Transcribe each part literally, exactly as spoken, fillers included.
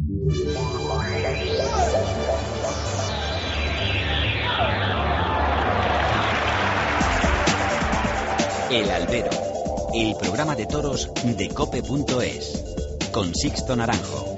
El Albero, el programa de toros de cope punto es, con Sixto Naranjo.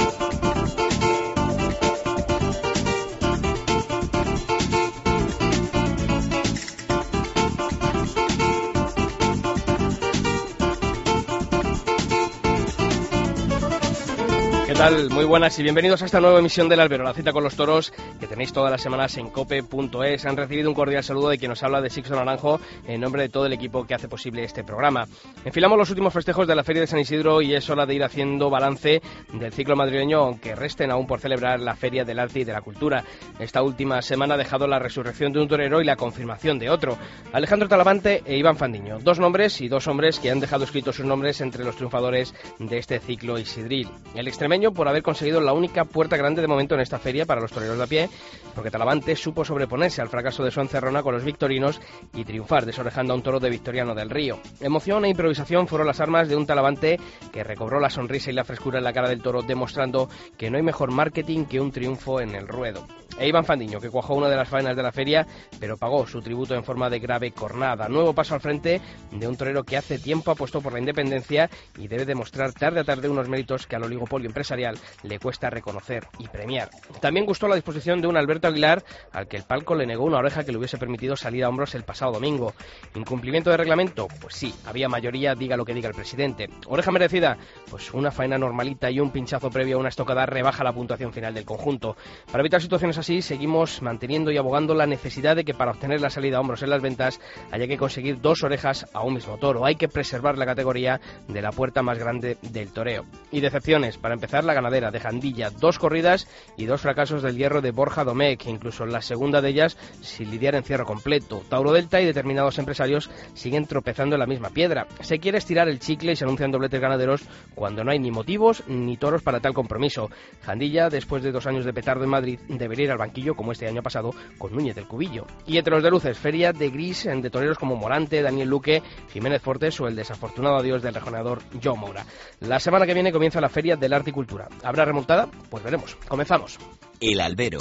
¿Qué tal? Muy buenas y bienvenidos a esta nueva emisión del Albero, la cita con los toros que tenéis todas las semanas en cope punto es. Han recibido un cordial saludo de quien nos habla, de Sixto Naranjo, en nombre de todo el equipo que hace posible este programa. Enfilamos los últimos festejos de la Feria de San Isidro y es hora de ir haciendo balance del ciclo madrileño, aunque resten aún por celebrar la Feria del Arte y de la Cultura. Esta última semana ha dejado la resurrección de un torero y la confirmación de otro, Alejandro Talavante e Iván Fandiño, dos nombres y dos hombres que han dejado escritos sus nombres entre los triunfadores de este ciclo isidril. El extremeño por haber conseguido la única puerta grande de momento en esta feria para los toreros de a pie, porque Talavante supo sobreponerse al fracaso de su encerrona con los victorinos y triunfar desorejando a un toro de Victoriano del Río. Emoción e improvisación fueron las armas de un Talavante que recobró la sonrisa y la frescura en la cara del toro, demostrando que no hay mejor marketing que un triunfo en el ruedo. E Iván Fandiño, que cuajó una de las faenas de la feria, pero pagó su tributo en forma de grave cornada. Nuevo paso al frente de un torero que hace tiempo apostó por la independencia y debe demostrar tarde a tarde unos méritos que al oligopolio empresarial le cuesta reconocer y premiar. También gustó la disposición de un Alberto Aguilar, al que el palco le negó una oreja que le hubiese permitido salir a hombros el pasado domingo. ¿Incumplimiento de reglamento? Pues sí, había mayoría, diga lo que diga el presidente. ¿Oreja merecida? Pues una faena normalita y un pinchazo previo a una estocada rebaja la puntuación final del conjunto. Para evitar situaciones así, seguimos manteniendo y abogando la necesidad de que para obtener la salida a hombros en las ventas haya que conseguir dos orejas a un mismo toro. Hay que preservar la categoría de la puerta más grande del toreo. Y decepciones, para empezar la ganadera de Jandilla, dos corridas y dos fracasos del hierro de Borja Domecq, incluso en la segunda de ellas sin lidiar en cierre completo. Tauro Delta y determinados empresarios siguen tropezando en la misma piedra. Se quiere estirar el chicle y se anuncian dobletes ganaderos cuando no hay ni motivos ni toros para tal compromiso. Jandilla, después de dos años de petardo en Madrid, debería ir al banquillo como este año pasado con Núñez del Cubillo. Y entre los de luces, feria de gris de toreros como Morante, Daniel Luque, Jiménez Fortes o el desafortunado adiós del rejoneador Joe Moura. La semana que viene comienza la Feria del Arte y Cultura. ¿Habrá remontada? Pues veremos. Comenzamos. El Albero,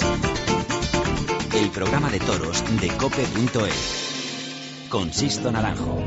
el programa de toros de cope punto es, con Sixto Naranjo.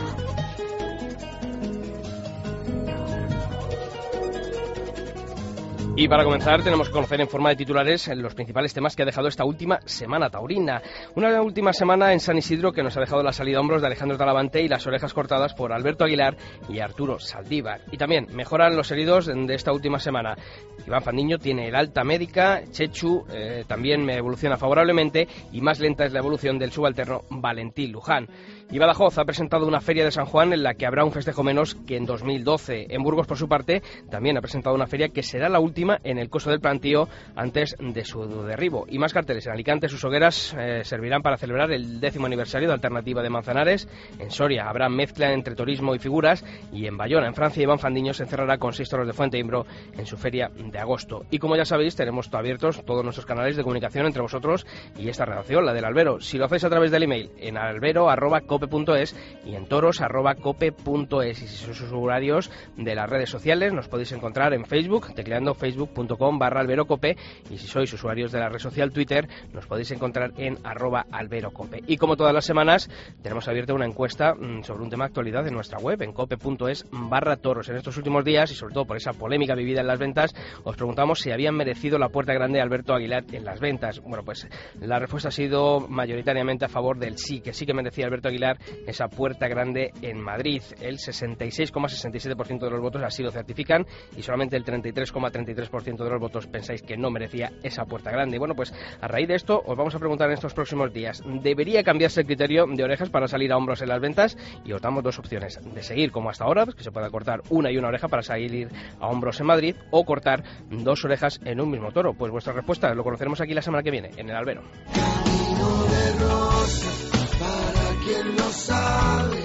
Y para comenzar tenemos que conocer en forma de titulares los principales temas que ha dejado esta última semana taurina. Una última semana en San Isidro que nos ha dejado la salida a hombros de Alejandro Talavante y las orejas cortadas por Alberto Aguilar y Arturo Saldívar. Y también mejoran los heridos de esta última semana. Iván Fandiño tiene el alta médica, Chechu eh, también me evoluciona favorablemente y más lenta es la evolución del subalterno Valentín Luján. Y Badajoz ha presentado una feria de San Juan en la que habrá un festejo menos que en dos mil doce. En Burgos, por su parte, también ha presentado una feria que será la última en el coso del plantío antes de su derribo. Y más carteles. En Alicante sus hogueras eh, servirán para celebrar el décimo aniversario de Alternativa de Manzanares. En Soria habrá mezcla entre turismo y figuras. Y en Bayona, en Francia, Iván Fandiño se encerrará con seis toros de Fuente Imbro en su feria de agosto. Y como ya sabéis, tenemos abiertos todos nuestros canales de comunicación entre vosotros y esta redacción, la del Albero. Si lo hacéis a través del email, en albero arroba cope punto es y en toros arroba cope punto es. Y si sois usuarios de las redes sociales, nos podéis encontrar en Facebook, tecleando facebook punto com barra alberocope, y si sois usuarios de la red social Twitter, nos podéis encontrar en arroba alberocope. Y como todas las semanas, tenemos abierta una encuesta mmm, sobre un tema de actualidad en nuestra web, en cope punto es barra toros. En estos últimos días, y sobre todo por esa polémica vivida en las ventas, os preguntamos si habían merecido la puerta grande de Alberto Aguilar en las ventas. Bueno, pues la respuesta ha sido mayoritariamente a favor del sí, que sí que merecía Alberto Aguilar esa puerta grande en Madrid. El sesenta y seis coma sesenta y siete por ciento de los votos así lo certifican y solamente el treinta y tres coma treinta y tres por ciento de los votos pensáis que no merecía esa puerta grande. Y bueno, pues a raíz de esto os vamos a preguntar en estos próximos días, ¿debería cambiarse el criterio de orejas para salir a hombros en las ventas? Y os damos dos opciones, de seguir como hasta ahora, que se pueda cortar una y una oreja para salir a hombros en Madrid, o cortar dos orejas en un mismo toro. Pues vuestra respuesta lo conoceremos aquí la semana que viene en el Albero. Camino de rosas, para quien lo sabe,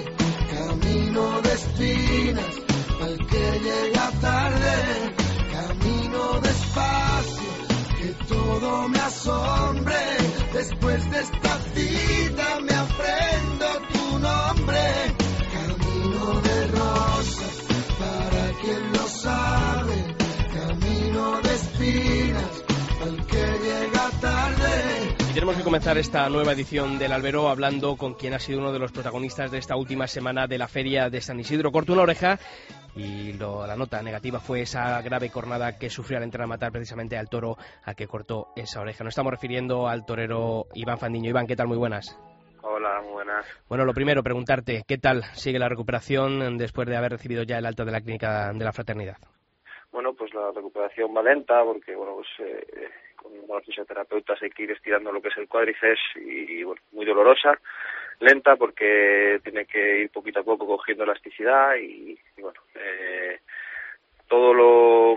camino de espinas, al que llega tarde, camino despacio, que todo me asombre, después de esta cita me aprendo tu nombre. Camino de rosas, para quien lo sabe, camino de espinas al que llega tarde. Y tenemos que comenzar esta nueva edición del Albero hablando con quien ha sido uno de los protagonistas de esta última semana de la Feria de San Isidro. Cortó una oreja y lo, la nota negativa fue esa grave cornada que sufrió al entrar a matar precisamente al toro a que cortó esa oreja. Nos estamos refiriendo al torero Iván Fandiño. Iván, ¿qué tal? Muy buenas. Hola, muy buenas. Bueno, lo primero, preguntarte, ¿qué tal sigue la recuperación después de haber recibido ya el alta de la clínica de la Fraternidad? Bueno, pues la recuperación va lenta porque, bueno, pues eh, con los fisioterapeutas hay que ir estirando lo que es el cuádriceps y, bueno, muy dolorosa, lenta porque tiene que ir poquito a poco cogiendo elasticidad y, y bueno, eh, todo lo...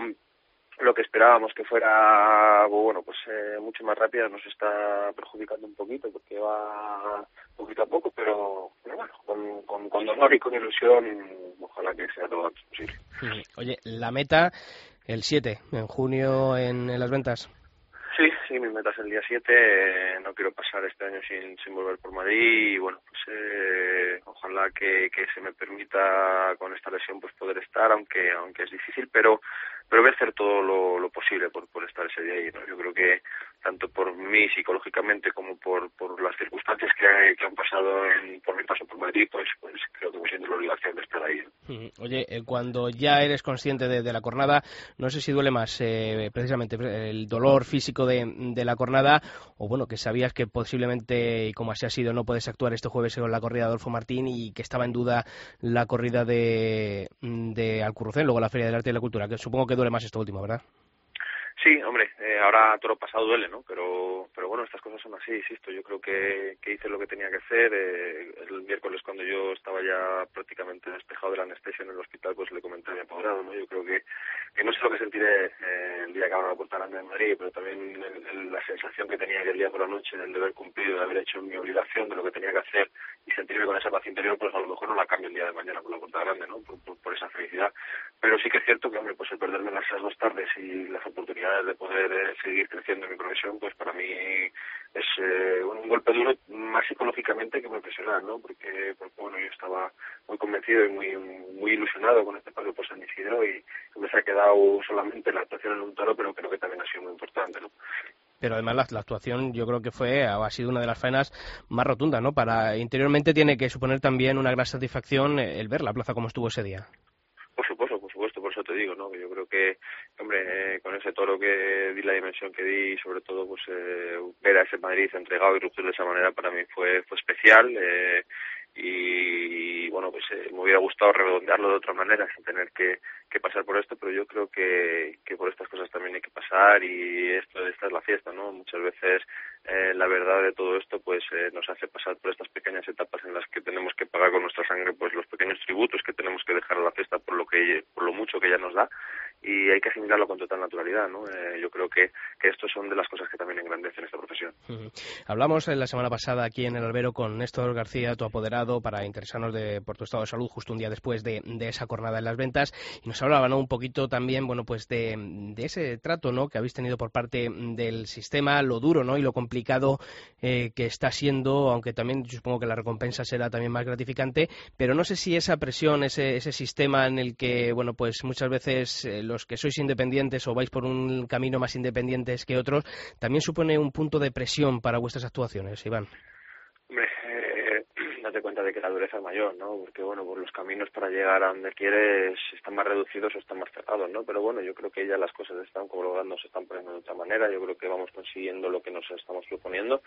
lo que esperábamos que fuera, bueno, pues eh, mucho más rápida nos está perjudicando un poquito porque va poquito a poco, pero, pero bueno, con, con, con dolor y con ilusión, ojalá que sea lo antes posible. Oye, la meta, el siete, en junio en, en las ventas. Sí, sí, mi meta es el día siete, eh, no quiero pasar este año sin, sin volver por Madrid y bueno, pues eh, ojalá que, que se me permita con esta lesión pues poder estar, aunque aunque es difícil, pero pero voy a hacer todo lo, lo posible por, por estar ese día ahí, ¿no? Yo creo que tanto por mí psicológicamente como por, por las circunstancias que, que han pasado en, por mi paso por Madrid, pues, pues creo que me siento la obligación de estar ahí, ¿no? Oye, eh, cuando ya eres consciente de, de la cornada, no sé si duele más eh, precisamente el dolor físico de, de la cornada o bueno, que sabías que posiblemente, y como así ha sido, no puedes actuar este jueves con la corrida de Adolfo Martín y que estaba en duda la corrida de, de Alcurrucén, luego la Feria del Arte y la Cultura, que supongo que duele más esto último, ¿verdad? Sí, hombre, eh, ahora todo lo pasado duele, ¿no? Pero pero bueno, estas cosas son así, insisto. Yo creo que, que hice lo que tenía que hacer. Eh, el miércoles, cuando yo estaba ya prácticamente despejado de la anestesia en el hospital, pues le comenté a mi apoderado, ¿no? Yo creo que, que no sé lo que sentiré eh, el día que abra la puerta grande de Madrid, pero también el, el, la sensación que tenía aquel día por la noche del deber cumplido, de haber hecho mi obligación, de lo que tenía que hacer y sentirme con esa paz interior, pues a lo mejor no la cambio el día de mañana por la puerta grande, ¿no? Por, por, por esa felicidad. Pero sí que es cierto que, hombre, pues el perderme las dos tardes y las oportunidades de poder eh, seguir creciendo en mi profesión, pues para mí es eh, un golpe duro más psicológicamente que profesional, ¿no? Porque, porque bueno, yo estaba muy convencido y muy muy ilusionado con este paso por San Isidro y me se ha quedado solamente la actuación en un toro, pero creo que también ha sido muy importante, ¿no? Pero además la, la actuación yo creo que fue ha sido una de las faenas más rotundas, ¿no? Para interiormente tiene que suponer también una gran satisfacción el ver la plaza como estuvo ese día. Por supuesto, por supuesto, por eso te digo, ¿no? Que yo creo que, hombre, eh, con ese toro que di, la dimensión que di, y sobre todo, pues, eh, ver a ese Madrid entregado y rugir de esa manera para mí fue fue especial, eh, y, y bueno, pues eh, me hubiera gustado redondearlo de otra manera sin tener que, que pasar por esto, pero yo creo que, que por estas cosas también hay que pasar y esto esta es la fiesta, ¿no? Muchas veces eh, la verdad de todo esto pues eh, nos hace pasar por estas pequeñas etapas en las que tenemos que pagar con nuestra sangre pues los pequeños tributos que tenemos que dejar a la fiesta por lo que por lo mucho que ella nos da y hay que asimilarlo con total naturalidad, ¿no? Eh, yo creo que, que estos son de las cosas que también engrandecen esta profesión. Uh-huh. Hablamos en la semana pasada aquí en el Albero con Néstor García, tu apoderado, para interesarnos de, por tu estado de salud justo un día después de, de esa jornada en las ventas y nos hablaba, ¿no? Un poquito también, bueno, pues de, de ese trato, ¿no? Que habéis tenido por parte del sistema, lo duro, ¿no? Y lo complicado eh, que está siendo, aunque también yo supongo que la recompensa será también más gratificante, pero no sé si esa presión, ese, ese sistema en el que, bueno, pues muchas veces eh, los que sois independientes o vais por un camino más independientes que otros, también supone un punto de presión para vuestras actuaciones, Iván. Hombre, eh, date cuenta de que la dureza es mayor, ¿no? Porque, bueno, pues los caminos para llegar a donde quieres están más reducidos o están más cerrados, ¿no? Pero, bueno, yo creo que ya las cosas están colocando, se están poniendo de otra manera. Yo creo que vamos consiguiendo lo que nos estamos proponiendo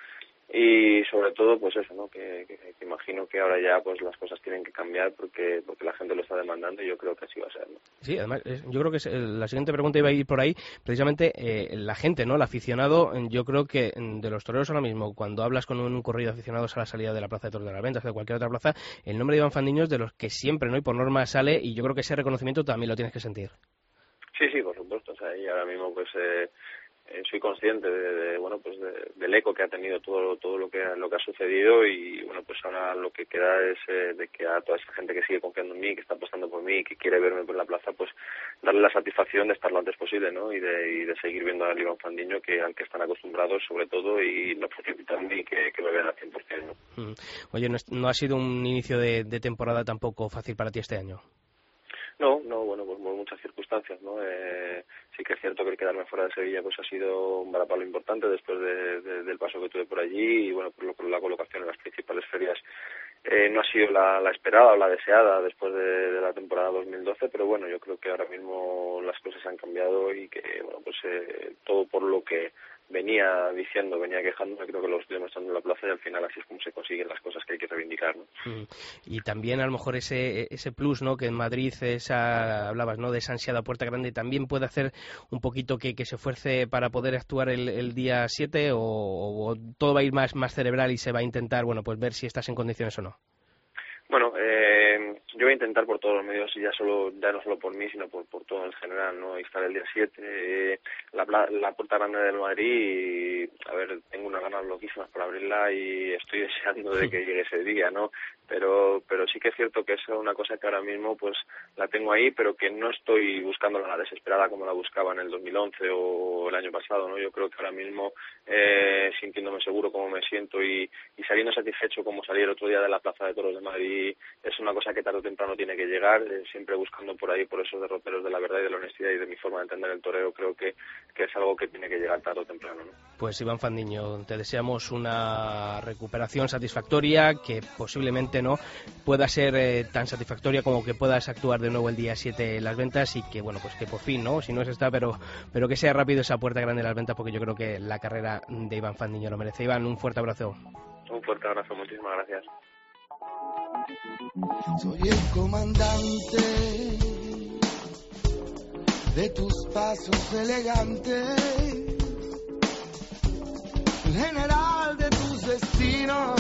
y, sobre todo, pues eso, ¿no? Que, que, que imagino que ahora ya, pues, las cosas tienen que cambiar porque porque la gente lo está demandando y yo creo que así va a ser, ¿no? Sí, además, yo creo que la siguiente pregunta iba a ir por ahí. Precisamente, eh, la gente, ¿no? El aficionado, yo creo que de los toreros ahora mismo, cuando hablas con un corrido de aficionados a la salida de la Plaza de Toros de las Ventas o de cualquier otra plaza, el nombre de Iván Fandiño es de los que siempre, ¿no? Y por norma sale, y yo creo que ese reconocimiento también lo tienes que sentir. Sí, sí, por supuesto. O sea, y ahora mismo, pues, eh, eh, soy consciente de, de bueno, pues, de, del eco que ha tenido todo todo lo que lo que ha sucedido y, bueno, pues ahora lo que queda es eh, de que a toda esa gente que sigue confiando en mí, que está apostando por mí, que quiere verme por la plaza, pues, darle la satisfacción de estar lo antes posible, ¿no? Y de, y de seguir viendo al Iván Fandiño que al que están acostumbrados, sobre todo, y no precipitarme y que, que me vean al cien por ciento, ¿no? Oye, no, no ha sido un inicio de, de temporada tampoco fácil para ti este año. No, no, bueno, pues por muchas circunstancias, ¿no? Eh, sí que es cierto que el quedarme fuera de Sevilla pues ha sido un varapalo importante después de, de, del paso que tuve por allí y bueno, por, lo, por la colocación en las principales ferias eh, no ha sido la, la esperada o la deseada después de, de la temporada dos mil doce, pero bueno, yo creo que ahora mismo las cosas han cambiado y que, bueno, pues eh, todo por lo que venía diciendo, venía quejándome, creo que lo estoy demostrando en la plaza y al final así es como se consiguen las cosas que hay que reivindicar, ¿no? Mm. Y también a lo mejor ese ese plus, ¿no? Que en Madrid esa, hablabas, ¿no? De esa ansiada puerta grande, también puede hacer un poquito que, que se esfuerce para poder actuar el, el día siete o, o todo va a ir más, más cerebral y se va a intentar, bueno, pues ver si estás en condiciones o no. Bueno, eh, yo voy a intentar por todos los medios y ya solo ya no solo por mí, sino por, por todo en general, ¿no? Estar el día siete, eh, la, la puerta grande del Madrid, y, a ver, tengo unas ganas loquísimas por abrirla y estoy deseando de que llegue ese día, ¿no? Pero pero sí que es cierto que es una cosa que ahora mismo pues la tengo ahí, pero que no estoy buscándola la desesperada como la buscaba en el dos mil once o el año pasado, ¿no? Yo creo que ahora mismo, eh, sintiéndome seguro como me siento y, y saliendo satisfecho como salí el otro día de la Plaza de Toros de Madrid, es una cosa que tarde o temprano tiene que llegar, eh, siempre buscando por ahí, por esos derroteros de la verdad y de la honestidad y de mi forma de entender el toreo, creo que, que es algo que tiene que llegar tarde o temprano, ¿no? Pues Iván Fandiño, te deseamos una recuperación satisfactoria, que posiblemente no pueda ser eh, tan satisfactoria como que puedas actuar de nuevo el día siete en las ventas y que, bueno, pues que por fin, ¿no? Si no es esta, pero, pero que sea rápido esa puerta grande de las ventas, porque yo creo que la carrera de Iván Fandiño lo merece. Iván, un fuerte abrazo. Un fuerte abrazo, muchísimas gracias. Soy el comandante de tus pasos elegantes, el general de tus destinos,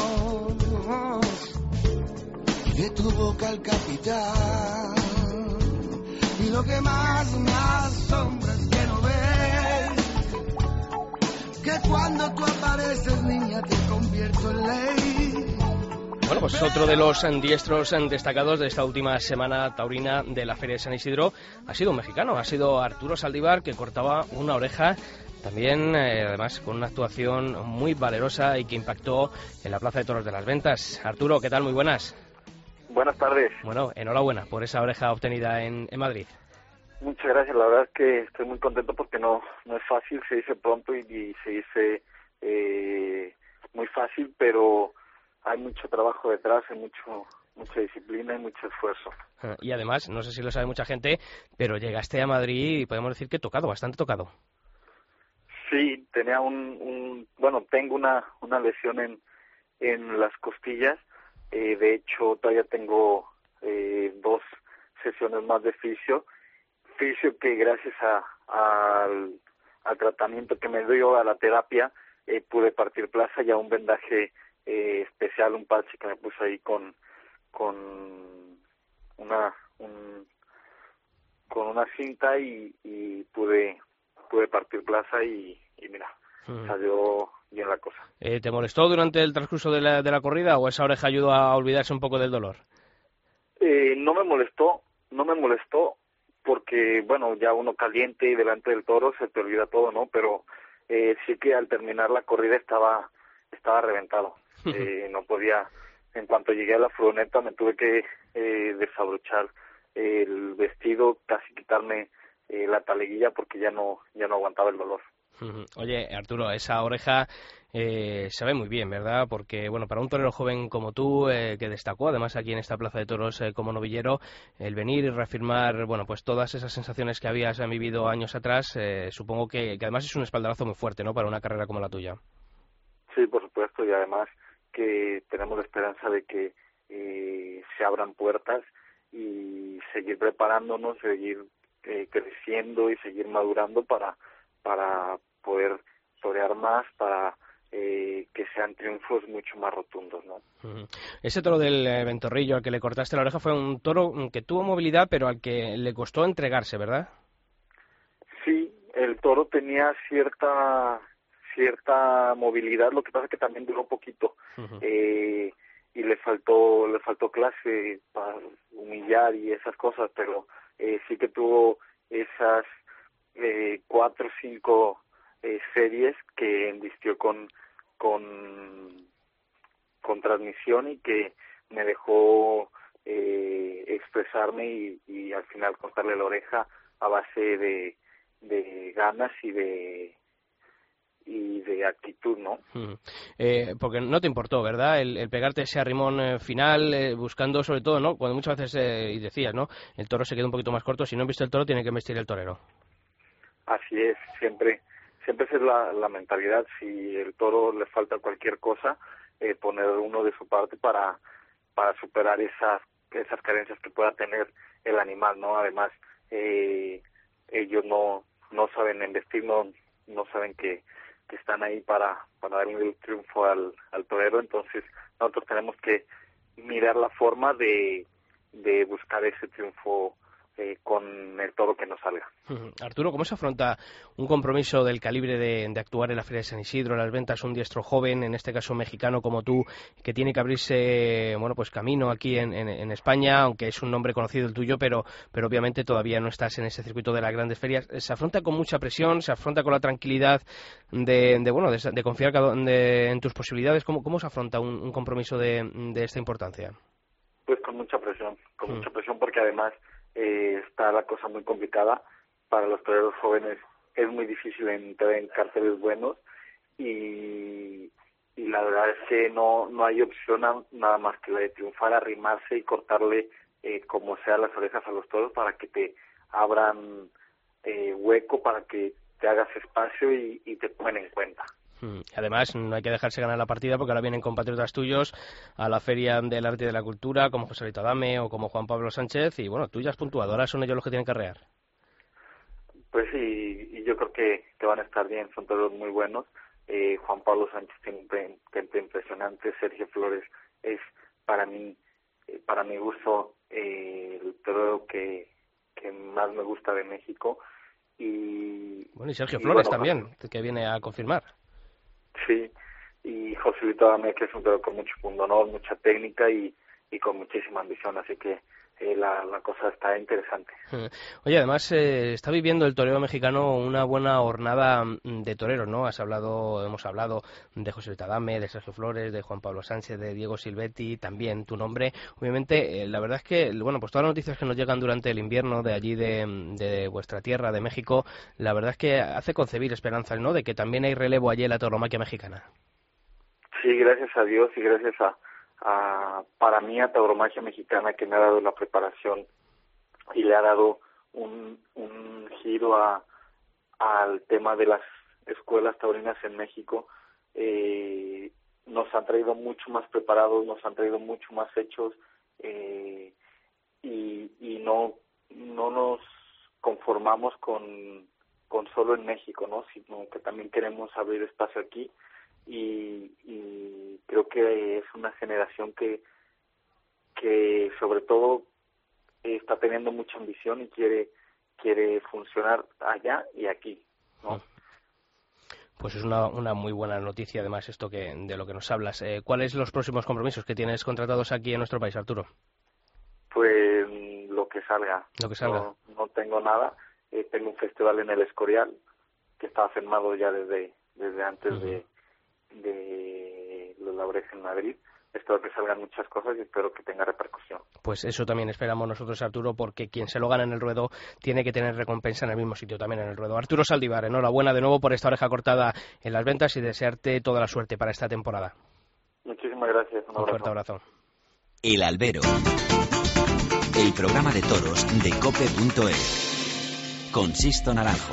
de tu boca el capitán. Y lo que más me asombra es que no ves que cuando tú apareces, niña, te convierto en ley. Bueno, pues otro de los diestros destacados de esta última semana taurina de la Feria de San Isidro ha sido un mexicano, ha sido Arturo Saldívar, que cortaba una oreja también, eh, además con una actuación muy valerosa y que impactó en la Plaza de Toros de las Ventas. Arturo, ¿qué tal? Muy buenas. Buenas tardes. Bueno, enhorabuena por esa oreja obtenida en, en Madrid. Muchas gracias, la verdad es que estoy muy contento porque no no es fácil, se dice pronto y, y se dice eh, muy fácil, pero hay mucho trabajo detrás, hay mucho mucha disciplina y mucho esfuerzo. Y además, no sé si lo sabe mucha gente, pero llegaste a Madrid y podemos decir que tocado, bastante tocado. Sí, tenía un, un bueno, tengo una una lesión en en las costillas, eh, de hecho todavía tengo eh, dos sesiones más de fisio, fisio que gracias a, a al, al tratamiento que me dio, a la terapia, eh, pude partir plaza y a un vendaje eh, especial, un parche que me puse ahí con con una un, con una cinta y, y pude pude partir plaza y, y mira, uh-huh. Salió bien la cosa. Eh, ¿Te molestó durante el transcurso de la, de la corrida o esa oreja ayudó a olvidarse un poco del dolor? Eh, no me molestó, no me molestó porque, bueno, ya uno caliente y delante del toro se te olvida todo, ¿no? Pero eh, sí que al terminar la corrida estaba estaba reventado. Eh, no podía, en cuanto llegué a la furgoneta me tuve que eh, desabrochar el vestido, casi quitarme eh, la taleguilla porque ya no ya no aguantaba el dolor. Oye, Arturo, esa oreja eh, se ve muy bien, ¿verdad? Porque, bueno, para un torero joven como tú, eh, que destacó además aquí en esta Plaza de Toros eh, como novillero, el venir y reafirmar, bueno, pues todas esas sensaciones que habías vivido años atrás, eh, supongo que, que además es un espaldarazo muy fuerte, ¿no?, para una carrera como la tuya. Sí, por supuesto, y además que tenemos la esperanza de que eh, se abran puertas y seguir preparándonos, seguir eh, creciendo y seguir madurando para para poder torear más, para eh, que sean triunfos mucho más rotundos, ¿no? Uh-huh. Ese toro del eh, Ventorrillo al que le cortaste la oreja fue un toro que tuvo movilidad, pero al que le costó entregarse, ¿verdad? Sí, el toro tenía cierta cierta movilidad, lo que pasa es que también duró poquito, uh-huh. eh, y le faltó le faltó clase para humillar y esas cosas, pero eh, sí que tuvo esas eh, cuatro o cinco eh, series que embistió con con con transmisión y que me dejó eh, expresarme y, y al final cortarle la oreja a base de, de ganas y de y de actitud, ¿no? Mm. Eh, porque no te importó, ¿verdad? El, el pegarte ese arrimón eh, final, eh, buscando sobre todo, ¿no? Cuando muchas veces, eh, y decías, ¿no? El toro se queda un poquito más corto, si no han visto el toro, tiene que vestir el torero. Así es, siempre, siempre esa es la, la mentalidad. Si el toro le falta cualquier cosa, eh, poner uno de su parte para, para superar esas, esas carencias que pueda tener el animal, ¿no? Además, eh, ellos no, no saben embestir, no, no saben que que están ahí para, para darle el triunfo al, al torero, entonces nosotros tenemos que mirar la forma de, de buscar ese triunfo eh, con el toro que nos salga. Arturo, ¿cómo se afronta un compromiso del calibre de, de actuar en la Feria de San Isidro, en las ventas, un diestro joven, en este caso mexicano como tú, que tiene que abrirse, bueno, pues camino aquí en, en, en España, aunque es un nombre conocido el tuyo, pero, pero obviamente todavía no estás en ese circuito de las grandes ferias? ¿Se afronta con mucha presión? ¿Se afronta con la tranquilidad de, de bueno, de, de confiar de, en tus posibilidades? ¿Cómo, cómo se afronta un, un compromiso de, de esta importancia? Pues con mucha presión, con mm. mucha presión porque además eh, está la cosa muy complicada. Para los toreros jóvenes es muy difícil entrar en carteles buenos y, y la verdad es que no no hay opción a, nada más que la de triunfar, arrimarse y cortarle eh, como sea las orejas a los toros para que te abran eh, hueco, para que te hagas espacio y, y te tomen en cuenta. Además, no hay que dejarse ganar la partida porque ahora vienen compatriotas tuyos a la Feria del Arte y de la Cultura, como José Luis Adame o como Juan Pablo Sánchez, y bueno, tú ya has puntuado, ahora son ellos los que tienen que arrear. Pues sí, y yo creo que, que van a estar bien, son todos muy buenos. Eh, Juan Pablo Sánchez tiene un temple impresionante, Sergio Flores es para mí, eh, para mi gusto, eh, el torero que, que más me gusta de México. Y bueno, y Sergio y Flores bueno, también, que viene a confirmar. Sí, y José Luis Adame, que es un torero con mucho pundonor, mucha técnica y, y con muchísima ambición, así que Eh, la, la cosa está interesante. Oye, además eh, está viviendo el toreo mexicano una buena hornada de toreros, ¿no? Has hablado, hemos hablado de José Luis Adame, de Sergio Flores, de Juan Pablo Sánchez, de Diego Silvetti, también tu nombre. Obviamente, eh, la verdad es que, bueno, pues todas las noticias que nos llegan durante el invierno de allí, de, de vuestra tierra, de México, la verdad es que hace concebir esperanzas, ¿no? De que también hay relevo allí en la tauromaquia mexicana. Sí, gracias a Dios y gracias a A, para mí a Tauromaquia Mexicana, que me ha dado la preparación y le ha dado un, un giro a al tema de las escuelas taurinas en México. Eh, nos han traído mucho más preparados, nos han traído mucho más hechos eh, y, y no no nos conformamos con, con solo en México, ¿no? Sino que también queremos abrir espacio aquí. Y, y creo que es una generación que que sobre todo está teniendo mucha ambición y quiere quiere funcionar allá y aquí, ¿no? Pues es una, una muy buena noticia, además, esto que de lo que nos hablas. Eh, ¿Cuáles son los próximos compromisos que tienes contratados aquí en nuestro país, Arturo? Pues lo que salga. Lo que salga. No, no tengo nada. Eh, tengo un festival en el Escorial que estaba firmado ya desde desde antes uh-huh. de de los Laureles en Madrid. Espero que salgan muchas cosas y espero que tenga repercusión. Pues eso también esperamos nosotros, Arturo, porque quien se lo gana en el ruedo tiene que tener recompensa en el mismo sitio, también en el ruedo. Arturo Saldívar, enhorabuena de nuevo por esta oreja cortada en las ventas y desearte toda la suerte para esta temporada. Muchísimas gracias. Un, un fuerte abrazo. El Albero, el programa de toros de cope punto es, con Sixto Naranjo.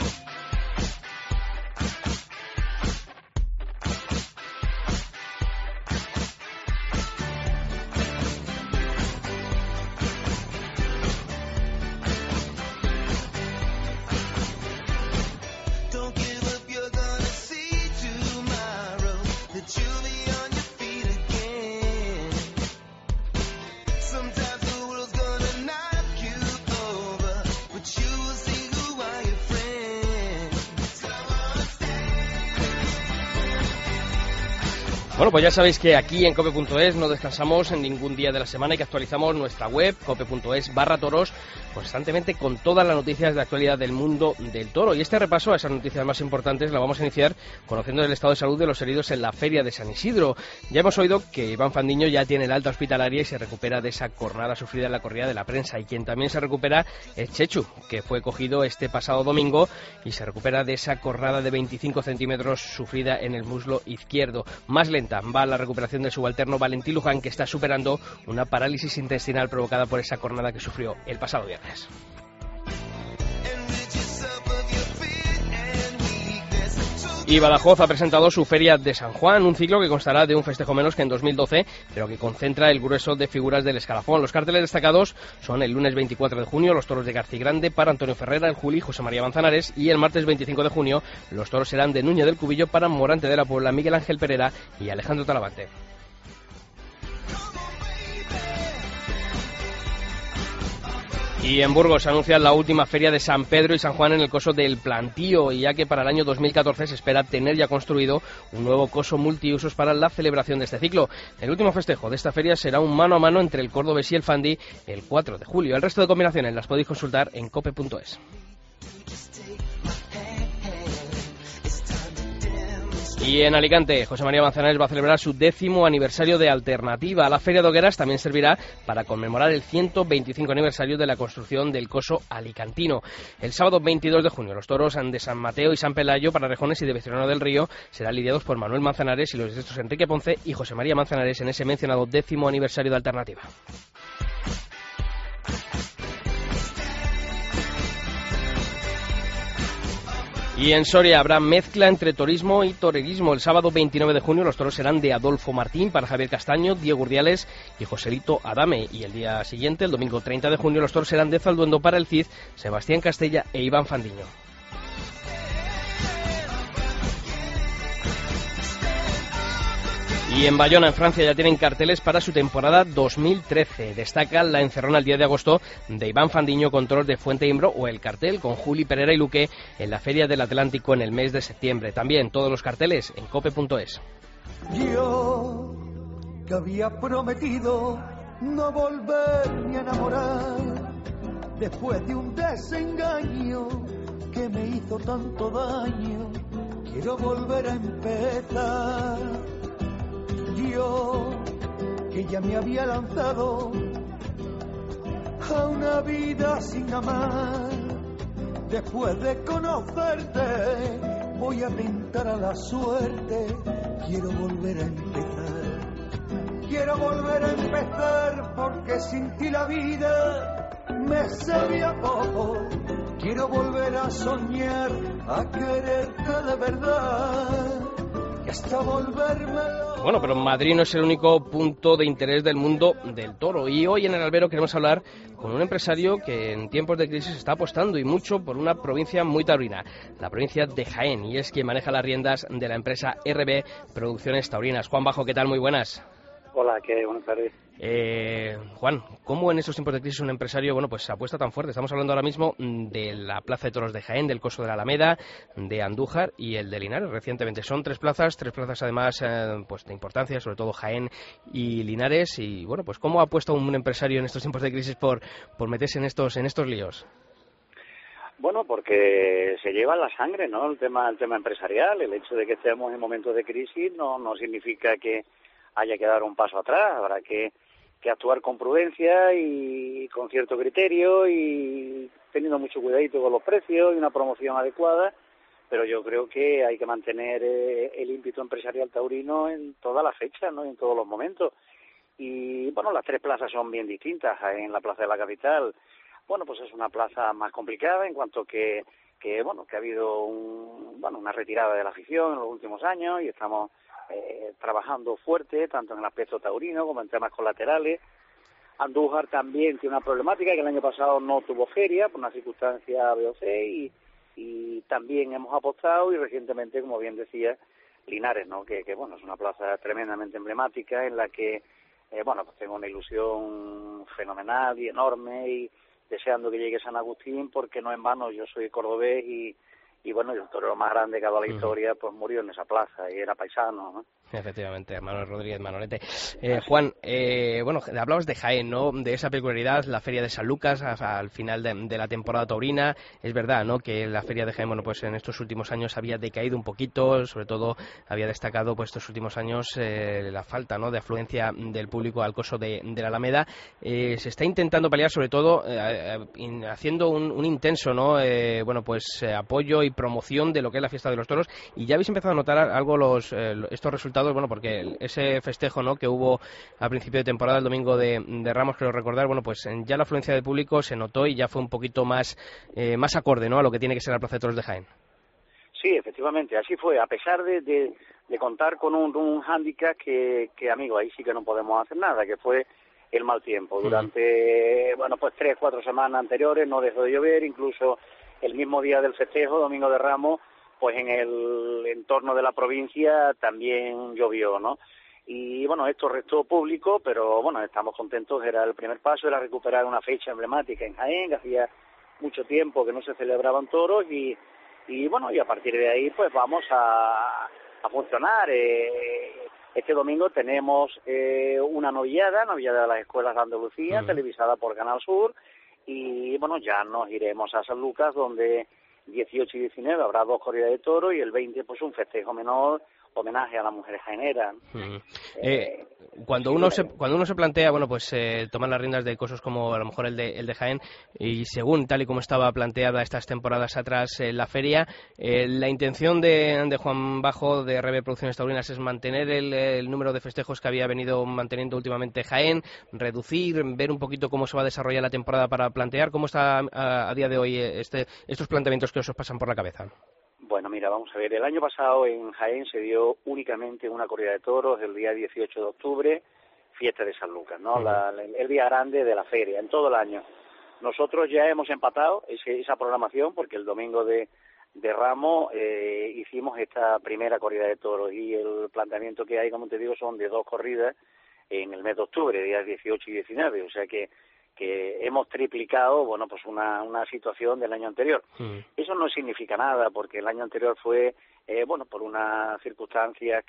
Bueno, pues ya sabéis que aquí en cope punto es no descansamos en ningún día de la semana y que actualizamos nuestra web, cope punto es barra toros, constantemente con todas las noticias de actualidad del mundo del toro. Y este repaso a esas noticias más importantes la vamos a iniciar conociendo el estado de salud de los heridos en la Feria de San Isidro. Ya hemos oído que Iván Fandiño ya tiene el alta hospitalaria y se recupera de esa cornada sufrida en la corrida de la prensa. Y quien también se recupera es Chechu, que fue cogido este pasado domingo y se recupera de esa cornada de veinticinco centímetros sufrida en el muslo izquierdo. Más lenta va la recuperación del subalterno Valentín Luján, que está superando una parálisis intestinal provocada por esa cornada que sufrió el pasado viernes. Y Badajoz ha presentado su Feria de San Juan, un ciclo que constará de un festejo menos que en dos mil doce, pero que concentra el grueso de figuras del escalafón. Los carteles destacados son el lunes veinticuatro de junio los toros de Garcigrande para Antonio Ferrera, el Juli, José María Manzanares, y el martes veinticinco de junio los toros serán de Núñez del Cubillo para Morante de la Puebla, Miguel Ángel Pereira y Alejandro Talavante. Y en Burgos se anuncia la última feria de San Pedro y San Juan en el coso del Plantío, y ya que para el año dos mil catorce se espera tener ya construido un nuevo coso multiusos para la celebración de este ciclo. El último festejo de esta feria será un mano a mano entre el cordobés y el Fandi el cuatro de julio. El resto de combinaciones las podéis consultar en cope punto es. Y en Alicante, José María Manzanares va a celebrar su décimo aniversario de Alternativa. La Feria de Hogueras también servirá para conmemorar el ciento veinticinco aniversario de la construcción del coso alicantino. El sábado veintidós de junio, los toros de San Mateo y San Pelayo para Rejones y de Becerrano del Río serán lidiados por Manuel Manzanares y los diestros Enrique Ponce y José María Manzanares en ese mencionado décimo aniversario de Alternativa. Y en Soria habrá mezcla entre torismo y torerismo. El sábado veintinueve de junio los toros serán de Adolfo Martín para Javier Castaño, Diego Urdiales y Joselito Adame. Y el día siguiente, el domingo treinta de junio, los toros serán de Zalduendo para el Cid, Sebastián Castella e Iván Fandiño. Y en Bayona, en Francia, ya tienen carteles para su temporada dos mil trece. Destaca la encerrona el diez de agosto de Iván Fandiño con toros de Fuente Imbro o el cartel con Juli Pereira y Luque en la Feria del Atlántico en el mes de septiembre. También todos los carteles en cope punto es. Yo que había prometido no volverme a enamorar después de un desengaño que me hizo tanto daño, quiero volver a empezar. Yo, que ya me había lanzado a una vida sin amar, después de conocerte, voy a tentar a la suerte. Quiero volver a empezar, quiero volver a empezar, porque sin ti la vida me sabía poco. Quiero volver a soñar, a quererte de verdad, y hasta volverme loco. Bueno, pero Madrid no es el único punto de interés del mundo del toro, y hoy en el albero queremos hablar con un empresario que en tiempos de crisis está apostando y mucho por una provincia muy taurina, la provincia de Jaén, y es quien maneja las riendas de la empresa R B Producciones Taurinas. Juan Bajo, ¿qué tal? Muy buenas. Hola, ¿qué? Buenas tardes. Eh, Juan, ¿cómo en estos tiempos de crisis un empresario, bueno, pues apuesta tan fuerte? Estamos hablando ahora mismo de la Plaza de Toros de Jaén, del Coso de la Alameda, de Andújar y el de Linares recientemente. Son tres plazas, tres plazas además eh, pues de importancia, sobre todo Jaén y Linares. Y bueno, pues ¿cómo apuesta un empresario en estos tiempos de crisis por, por meterse en estos, en estos líos? Bueno, porque se lleva la sangre, ¿no? El tema, el tema empresarial, el hecho de que estemos en momentos de crisis no, no significa que haya que dar un paso atrás. Habrá que, que actuar con prudencia y con cierto criterio y teniendo mucho cuidadito con los precios y una promoción adecuada, pero yo creo que hay que mantener eh, el ímpetu empresarial taurino en todas las fechas, ¿no? En todos los momentos. Y bueno, las tres plazas son bien distintas. En la plaza de la capital, bueno, pues es una plaza más complicada en cuanto que, que bueno, que ha habido un, bueno, una retirada de la afición en los últimos años y estamos Eh, trabajando fuerte, tanto en el aspecto taurino como en temas colaterales. Andújar también tiene una problemática, que el año pasado no tuvo feria por una circunstancia B O C y, y también hemos apostado, y recientemente, como bien decía, Linares, ¿no? Que, que bueno, es una plaza tremendamente emblemática en la que, eh, bueno, pues tengo una ilusión fenomenal y enorme y deseando que llegue San Agustín, porque no en vano yo soy cordobés y Y bueno, el torero más grande que ha dado la historia, pues murió en esa plaza y era paisano, ¿no? Efectivamente, Manuel Rodríguez Manolete. Eh, Juan, eh, bueno, hablabas de Jaén, ¿no? De esa peculiaridad, la Feria de San Lucas a, a, al final de, de la temporada taurina. Es verdad, ¿no? Que la Feria de Jaén, bueno, pues en estos últimos años había decaído un poquito, sobre todo había destacado, pues estos últimos años eh, la falta, ¿no? De afluencia del público al coso de, de la Alameda. Eh, se está intentando paliar, sobre todo, eh, in, haciendo un, un intenso, ¿no? Eh, bueno, pues eh, apoyo y promoción de lo que es la fiesta de los toros. Y ya habéis empezado a notar algo los eh, estos resultados. Bueno, porque ese festejo, ¿no?, que hubo a principio de temporada, el domingo de, de Ramos, creo recordar, bueno, pues ya la afluencia de público se notó y ya fue un poquito más eh, más acorde, ¿no?, a lo que tiene que ser la Plaza de Toros de Jaén. Sí, efectivamente, así fue, a pesar de, de, de contar con un, un hándicap que, que, amigo, ahí sí que no podemos hacer nada, que fue el mal tiempo. Durante, mm. bueno, pues tres, cuatro semanas anteriores no dejó de llover, incluso el mismo día del festejo, domingo de Ramos, pues en el entorno de la provincia también llovió, ¿no? Y bueno, esto restó público, pero bueno, estamos contentos, era el primer paso, era recuperar una fecha emblemática en Jaén, que hacía mucho tiempo que no se celebraban toros, y, y bueno, y a partir de ahí pues vamos a, a funcionar. Eh, este domingo tenemos eh, una novillada, novillada de las escuelas de Andalucía, uh-huh. televisada por Canal Sur, y bueno, ya nos iremos a San Lucas, donde dieciocho y diecinueve habrá dos corridas de toros y el veinte pues un festejo menor, homenaje a las mujeres jaineras. Uh-huh. eh, eh, cuando sí, uno se cuando uno se plantea, bueno, pues eh, tomar las riendas de cosas como a lo mejor el de el de Jaén, y según tal y como estaba planteada estas temporadas atrás eh, la feria, eh, la intención de, de Juan Bajo de R B Producciones Taurinas es mantener el, el número de festejos que había venido manteniendo últimamente Jaén, reducir, ver un poquito cómo se va a desarrollar la temporada para plantear cómo está a, a día de hoy este estos planteamientos que os pasan por la cabeza. Bueno, mira, vamos a ver, el año pasado en Jaén se dio únicamente una corrida de toros el día dieciocho de octubre, fiesta de San Lucas, ¿no? Uh-huh. La, la, el día grande de la feria, en todo el año. Nosotros ya hemos empatado ese, esa programación porque el domingo de, de Ramos eh, hicimos esta primera corrida de toros y el planteamiento que hay, como te digo, son de dos corridas en el mes de octubre, días dieciocho y diecinueve, o sea que que hemos triplicado, bueno, pues una, una situación del año anterior. Mm. Eso no significa nada, porque el año anterior fue, eh, bueno, por unas circunstancias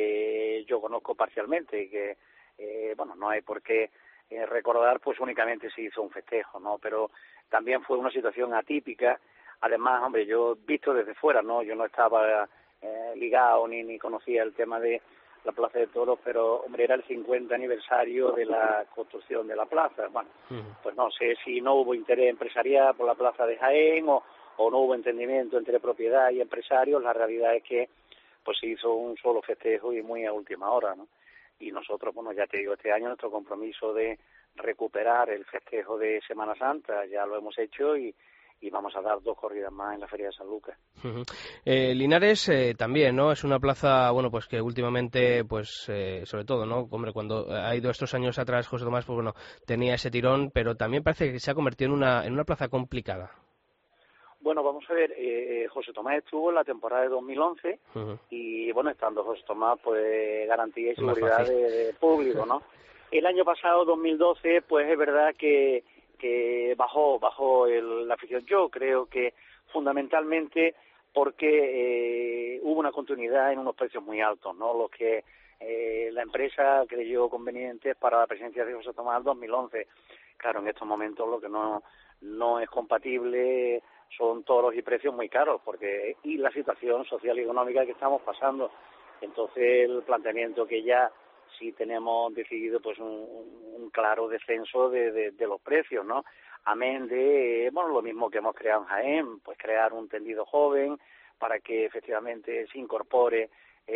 que yo conozco parcialmente y que, eh, bueno, no hay por qué eh, recordar, pues únicamente se hizo un festejo, ¿no? Pero también fue una situación atípica. Además, hombre, yo visto desde fuera, ¿no? Yo no estaba eh, ligado ni, ni conocía el tema de la Plaza de Toros, pero, hombre, era el cincuenta aniversario de la construcción de la plaza. Bueno, uh-huh. pues no sé si no hubo interés empresarial por la Plaza de Jaén o, o no hubo entendimiento entre propiedad y empresarios. La realidad es que pues se hizo un solo festejo y muy a última hora, ¿no? Y nosotros, bueno, ya te digo, este año nuestro compromiso de recuperar el festejo de Semana Santa ya lo hemos hecho y y vamos a dar dos corridas más en la Feria de San Lucas. Uh-huh. Eh, Linares eh, también, ¿no? Es una plaza, bueno, pues que últimamente, pues, eh, sobre todo, ¿no? Hombre, cuando ha ido estos años atrás José Tomás, pues bueno, tenía ese tirón, pero también parece que se ha convertido en una en una plaza complicada. Bueno, vamos a ver, eh, José Tomás estuvo en la temporada de dos mil once uh-huh. y, bueno, estando José Tomás, pues, garantía y seguridad de, de público, ¿no? El año pasado, dos mil doce, pues es verdad que que bajó bajó el, la afición. Yo creo que fundamentalmente porque eh, hubo una continuidad en unos precios muy altos, ¿no? Los que eh, la empresa creyó convenientes para la presencia de José Tomás en dos mil once. Claro, en estos momentos lo que no no es compatible son toros y precios muy caros, porque y la situación social y económica que estamos pasando. Entonces el planteamiento que ya sí tenemos decidido pues un, un claro descenso de, de, de los precios, ¿no? Amén de, bueno, lo mismo que hemos creado en Jaén, pues crear un tendido joven para que efectivamente se incorpore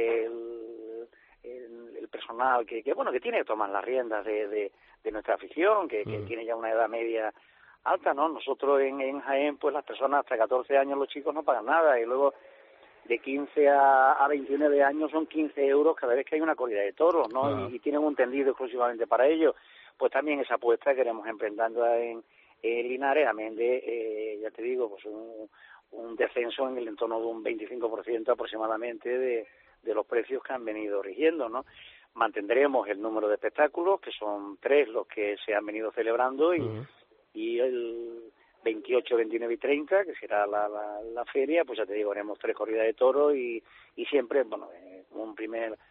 el, el, el personal que, que, bueno, que tiene que tomar las riendas de, de, de nuestra afición, que, que mm. tiene ya una edad media alta, ¿no? Nosotros en, en Jaén, pues las personas hasta catorce años, los chicos no pagan nada, y luego de quince a veintinueve años son quince euros cada vez que hay una corrida de toros, ¿no? Uh-huh. Y, y tienen un tendido exclusivamente para ello. Pues también esa apuesta queremos emprendando en, en Linares, amén de, eh, ya te digo, pues un, un descenso en el entorno de un veinticinco por ciento aproximadamente de, de los precios que han venido rigiendo, ¿no? Mantendremos el número de espectáculos, que son tres los que se han venido celebrando, y, uh-huh. y el veintiocho, veintinueve y treinta, que será la, la, la feria, pues ya te digo, haremos tres corridas de toros y, y siempre, bueno, eh, un primer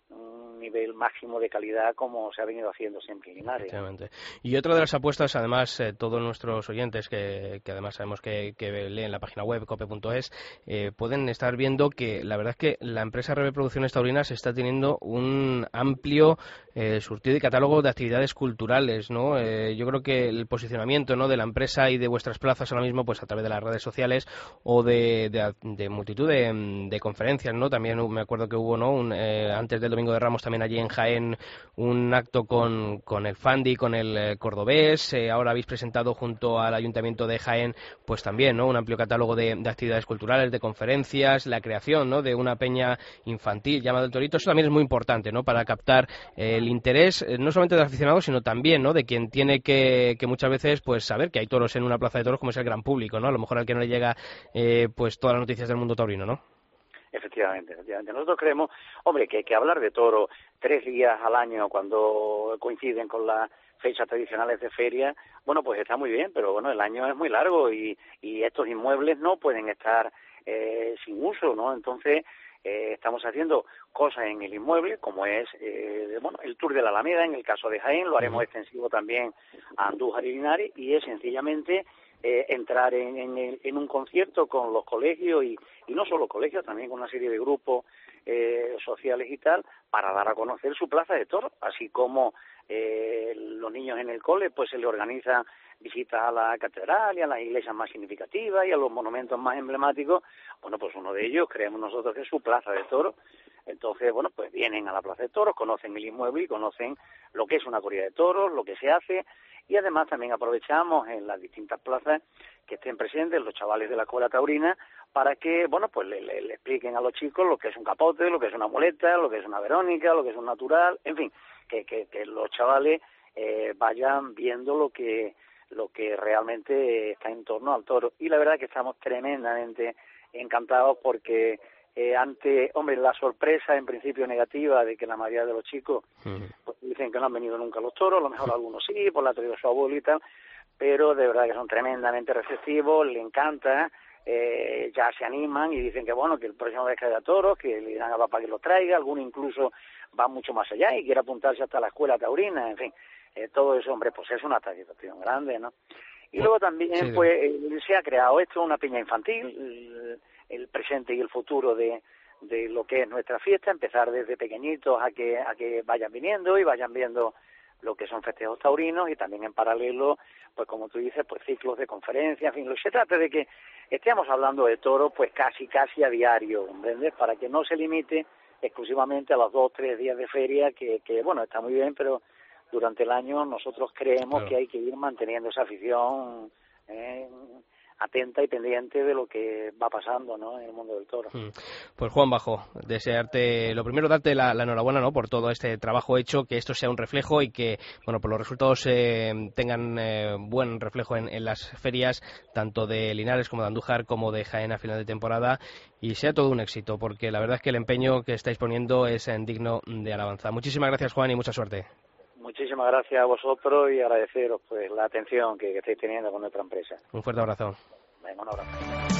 un nivel máximo de calidad como se ha venido haciendo siempre en Linares. Y otra de las apuestas, además, eh, todos nuestros oyentes, que, que además sabemos que, que leen la página web cope punto es, eh, pueden estar viendo que la verdad es que la empresa Reve Producciones Taurinas está teniendo un amplio eh, surtido y catálogo de actividades culturales, ¿no? Eh, yo creo que el posicionamiento, ¿no?, de la empresa y de vuestras plazas ahora mismo, pues a través de las redes sociales o de, de, de multitud de, de conferencias, ¿no? También me acuerdo que hubo, ¿no?, un, eh, antes del Domingo de Ramos también allí en Jaén un acto con, con el Fandi, con el eh, cordobés. Eh, ahora habéis presentado junto al Ayuntamiento de Jaén pues también, ¿no?, un amplio catálogo de, de actividades culturales, de conferencias, la creación, ¿no?, de una peña infantil llamada El Torito. Eso también es muy importante, ¿no?, para captar eh, el interés eh, no solamente del aficionado, sino también, ¿no?, de quien tiene que, que muchas veces pues saber que hay toros en una plaza de toros, como es el gran público, ¿no? A lo mejor al que no le llega eh, pues todas las noticias del mundo taurino, ¿no? Efectivamente, efectivamente. Nosotros creemos, hombre, que, que hablar de toro tres días al año cuando coinciden con las fechas tradicionales de feria, bueno, pues está muy bien, pero bueno, el año es muy largo y, y estos inmuebles no pueden estar eh, sin uso, ¿no? Entonces, eh, estamos haciendo cosas en el inmueble, como es, eh, bueno, el Tour de la Alameda, en el caso de Jaén, lo haremos extensivo también a Andújar y Linares, y es sencillamente Eh, entrar en, en, el, en un concierto con los colegios y, y no solo colegios, también con una serie de grupos eh, sociales y tal, para dar a conocer su plaza de toros, así como eh, los niños en el cole pues se les organizan visitas a la catedral y a las iglesias más significativas y a los monumentos más emblemáticos. Bueno, pues uno de ellos creemos nosotros que es su plaza de toros. Entonces, bueno, pues vienen a la plaza de toros, conocen el inmueble y conocen lo que es una corrida de toros, lo que se hace, y además también aprovechamos en las distintas plazas que estén presentes los chavales de la escuela taurina para que, bueno, pues le, le, le expliquen a los chicos lo que es un capote, lo que es una muleta, lo que es una verónica, lo que es un natural, en fin, que, que, que los chavales eh, vayan viendo lo que lo que realmente está en torno al toro. Y la verdad es que estamos tremendamente encantados porque Eh, ante, hombre, la sorpresa en principio negativa de que la mayoría de los chicos pues, dicen que no han venido nunca los toros, a lo mejor algunos sí, por la traído su abuelo y tal, pero de verdad que son tremendamente receptivos, le encanta, eh, ya se animan y dicen que bueno, que el próximo vez que haya toros, que le dirán a papá que los traiga, alguno incluso va mucho más allá y quiere apuntarse hasta la escuela taurina, en fin, eh, todo eso, hombre, pues es una satisfacción grande, ¿no? Y luego también, sí, pues, eh, se ha creado esto, una peña infantil, el, el presente y el futuro de, de lo que es nuestra fiesta, empezar desde pequeñitos a que a que vayan viniendo y vayan viendo lo que son festejos taurinos y también en paralelo, pues como tú dices, pues ciclos de conferencias, en fin, lo que se trata de que estemos hablando de toros pues casi casi a diario, ¿entiendes? Para que no se limite exclusivamente a los dos o tres días de feria, que, que bueno, está muy bien, pero durante el año nosotros creemos claro. que hay que ir manteniendo esa afición eh, atenta y pendiente de lo que va pasando, ¿no?, en el mundo del toro. Pues Juan Bajo, desearte, lo primero, darte la, la enhorabuena, ¿no?, por todo este trabajo hecho, que esto sea un reflejo y que, bueno, pues los resultados eh, tengan eh, buen reflejo en, en las ferias, tanto de Linares como de Andújar, como de Jaén a final de temporada, y sea todo un éxito, porque la verdad es que el empeño que estáis poniendo es eh, digno de alabanza. Muchísimas gracias, Juan, y mucha suerte. Muchísimas gracias a vosotros y agradeceros pues la atención que, que estáis teniendo con nuestra empresa. Un fuerte abrazo. Venga, un abrazo.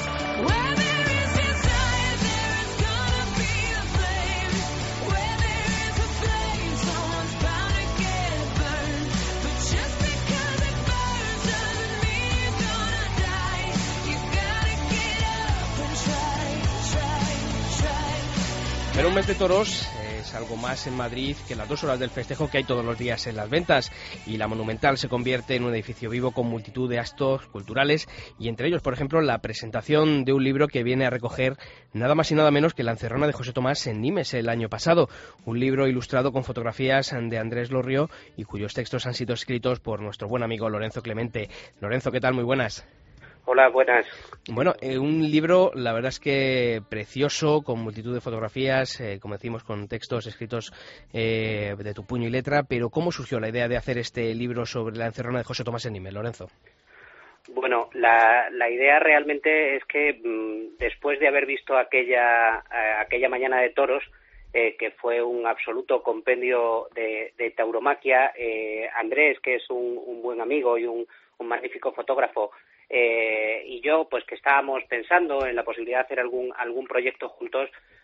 Pero un mes de toros es algo más en Madrid que las dos horas del festejo que hay todos los días en las ventas, y la Monumental se convierte en un edificio vivo con multitud de actos culturales, y entre ellos, por ejemplo, la presentación de un libro que viene a recoger nada más y nada menos que La encerrona de José Tomás en Nimes el año pasado, un libro ilustrado con fotografías de Andrés Lorrio y cuyos textos han sido escritos por nuestro buen amigo Lorenzo Clemente. Lorenzo, ¿qué tal? Muy buenas. Hola, buenas. Bueno, eh, un libro, la verdad es que precioso, con multitud de fotografías, eh, como decimos, con textos escritos eh, de tu puño y letra, pero ¿cómo surgió la idea de hacer este libro sobre la encerrona de José Tomás en Nimes, Lorenzo? Bueno, la, la idea realmente es que mmm, después de haber visto aquella, eh, aquella mañana de toros, eh, que fue un absoluto compendio de, de tauromaquia, eh, Andrés, que es un, un buen amigo y un, un magnífico fotógrafo, Eh, y yo, pues que estábamos pensando en la posibilidad de hacer algún algún proyecto juntos,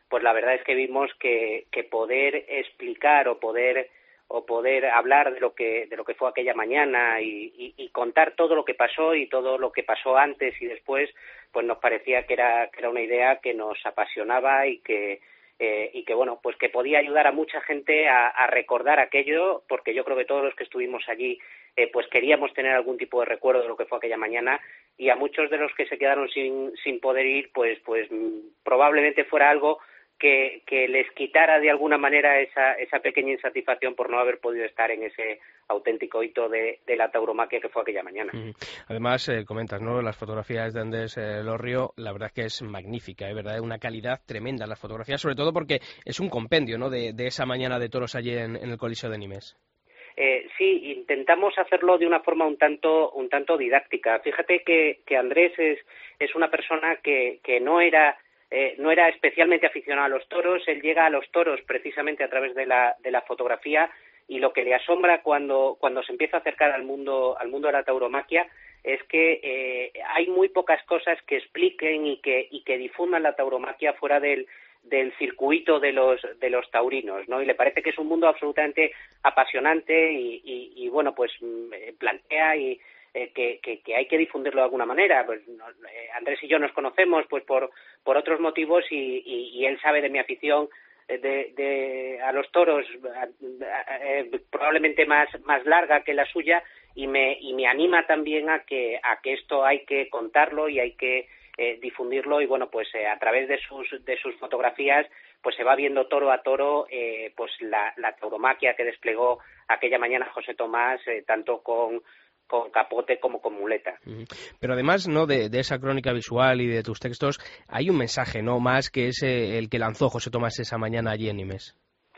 pues la verdad es que vimos que, que poder explicar o poder o poder hablar de lo que de lo que fue aquella mañana y, y, y contar todo lo que pasó y todo lo que pasó antes y después, pues nos parecía que era que era una idea que nos apasionaba y que eh, y que bueno, pues que podía ayudar a mucha gente a, a recordar aquello, porque yo creo que todos los que estuvimos allí eh, pues queríamos tener algún tipo de recuerdo de lo que fue aquella mañana, y a muchos de los que se quedaron sin sin poder ir, pues pues probablemente fuera algo Que, que les quitara de alguna manera esa, esa pequeña insatisfacción por no haber podido estar en ese auténtico hito de, de la tauromaquia que fue aquella mañana. Además, eh, comentas, ¿no?, las fotografías de Andrés eh, Lorrio, la verdad es que es magnífica, ¿eh? ¿Verdad? Una calidad tremenda las fotografías, sobre todo porque es un compendio, ¿no?, de, de esa mañana de toros allí en, en el Coliseo de Nimes. Eh, sí, intentamos hacerlo de una forma un tanto un tanto didáctica. Fíjate que, que Andrés es, es una persona que, que no era... Eh, no era especialmente aficionado a los toros. Él llega a los toros precisamente a través de la, de la fotografía, y lo que le asombra cuando, cuando se empieza a acercar al mundo, al mundo de la tauromaquia es que eh, hay muy pocas cosas que expliquen y que, y que difundan la tauromaquia fuera del, del circuito de los, de los taurinos, ¿no? Y le parece que es un mundo absolutamente apasionante y, y, y bueno, pues plantea y Eh, que, que, que hay que difundirlo de alguna manera. Pues, no, eh, Andrés y yo nos conocemos pues por por otros motivos y, y, y él sabe de mi afición de, de a los toros, a, a, eh, probablemente más más larga que la suya, y me y me anima también a que a que esto hay que contarlo y hay que eh, difundirlo, y bueno, pues eh, a través de sus de sus fotografías pues se va viendo toro a toro eh, pues la, la tauromaquia que desplegó aquella mañana José Tomás, eh, tanto con con capote como con muleta. Pero además, ¿no?, de, de esa crónica visual y de tus textos, hay un mensaje, ¿no?, más que es eh, el que lanzó José Tomás esa mañana allí en Nimes.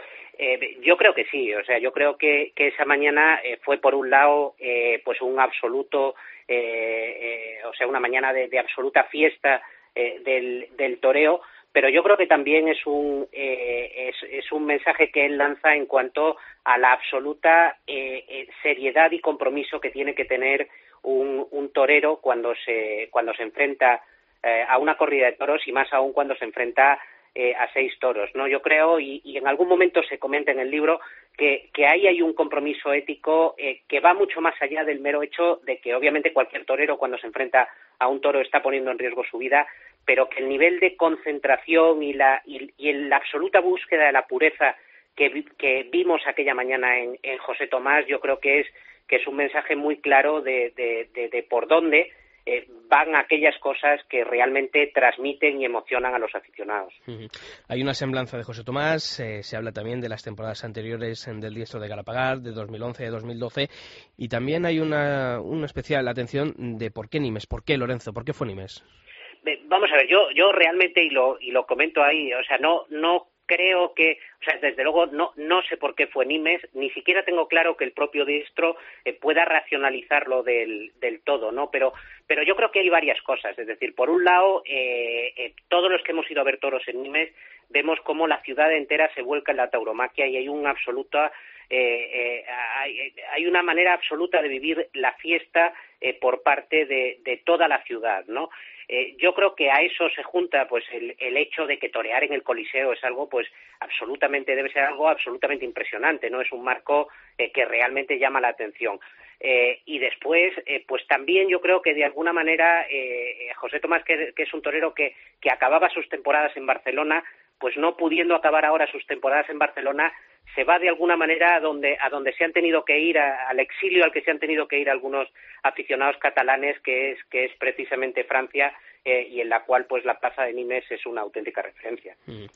Eh, yo creo que sí, o sea, yo creo que, que esa mañana eh, fue por un lado eh, pues un absoluto, eh, eh, o sea, una mañana de, de absoluta fiesta eh, del, del toreo, pero yo creo que también es un eh, es, es un mensaje que él lanza en cuanto a la absoluta eh, eh, seriedad y compromiso que tiene que tener un, un torero cuando se cuando se enfrenta eh, a una corrida de toros, y más aún cuando se enfrenta eh, a seis toros, ¿no? Yo creo, y, y en algún momento se comenta en el libro, que, que ahí hay un compromiso ético eh, que va mucho más allá del mero hecho de que obviamente cualquier torero cuando se enfrenta a un toro está poniendo en riesgo su vida, pero que el nivel de concentración y la y, y la absoluta búsqueda de la pureza que, que vimos aquella mañana en, en José Tomás, yo creo que es que es un mensaje muy claro de, de, de, de por dónde eh, van aquellas cosas que realmente transmiten y emocionan a los aficionados. Uh-huh. Hay una semblanza de José Tomás, eh, se habla también de las temporadas anteriores del Diestro de Galapagar, de dos mil once, de dos mil doce, y también hay una, una especial atención de por qué Nimes, por qué Lorenzo, por qué fue Nimes. Vamos a ver, yo yo realmente, y lo y lo comento ahí, o sea, no no creo que, o sea, desde luego no no sé por qué fue Nimes, ni siquiera tengo claro que el propio diestro eh, pueda racionalizarlo del del todo, ¿no? Pero pero yo creo que hay varias cosas, es decir, por un lado, eh, eh, todos los que hemos ido a ver toros en Nimes vemos cómo la ciudad entera se vuelca en la tauromaquia y hay una absoluta eh, eh, hay, hay una manera absoluta de vivir la fiesta eh, por parte de, de toda la ciudad, ¿no? Eh, yo creo que a eso se junta pues el, el hecho de que torear en el Coliseo es algo pues absolutamente, debe ser algo absolutamente impresionante, ¿no? Es un marco eh, que realmente llama la atención. Eh, y después, eh, pues también yo creo que de alguna manera eh, José Tomás, que, que es un torero que, que acababa sus temporadas en Barcelona, pues no pudiendo acabar ahora sus temporadas en Barcelona, se va de alguna manera a donde a donde se han tenido que ir, a, al exilio al que se han tenido que ir algunos aficionados catalanes, que es que es precisamente Francia, eh, y en la cual pues la plaza de Nimes es una auténtica referencia.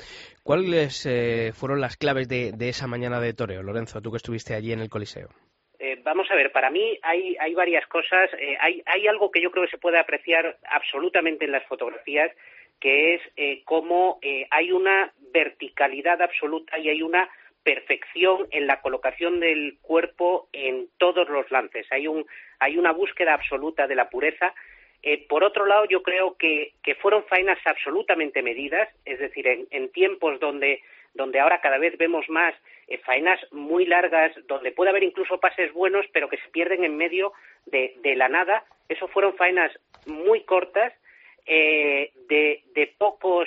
¿Cuáles eh, fueron las claves de, de esa mañana de toreo, Lorenzo, tú que estuviste allí en el Coliseo? Eh, vamos a ver, para mí hay hay varias cosas. Eh, hay hay algo que yo creo que se puede apreciar absolutamente en las fotografías, que es eh, cómo eh, hay una verticalidad absoluta y hay una perfección en la colocación del cuerpo en todos los lances. Hay un hay una búsqueda absoluta de la pureza. Eh, por otro lado, yo creo que, que fueron faenas absolutamente medidas, es decir, en, en tiempos donde donde ahora cada vez vemos más eh, faenas muy largas, donde puede haber incluso pases buenos, pero que se pierden en medio de, de la nada. Eso fueron faenas muy cortas, eh, de, de pocos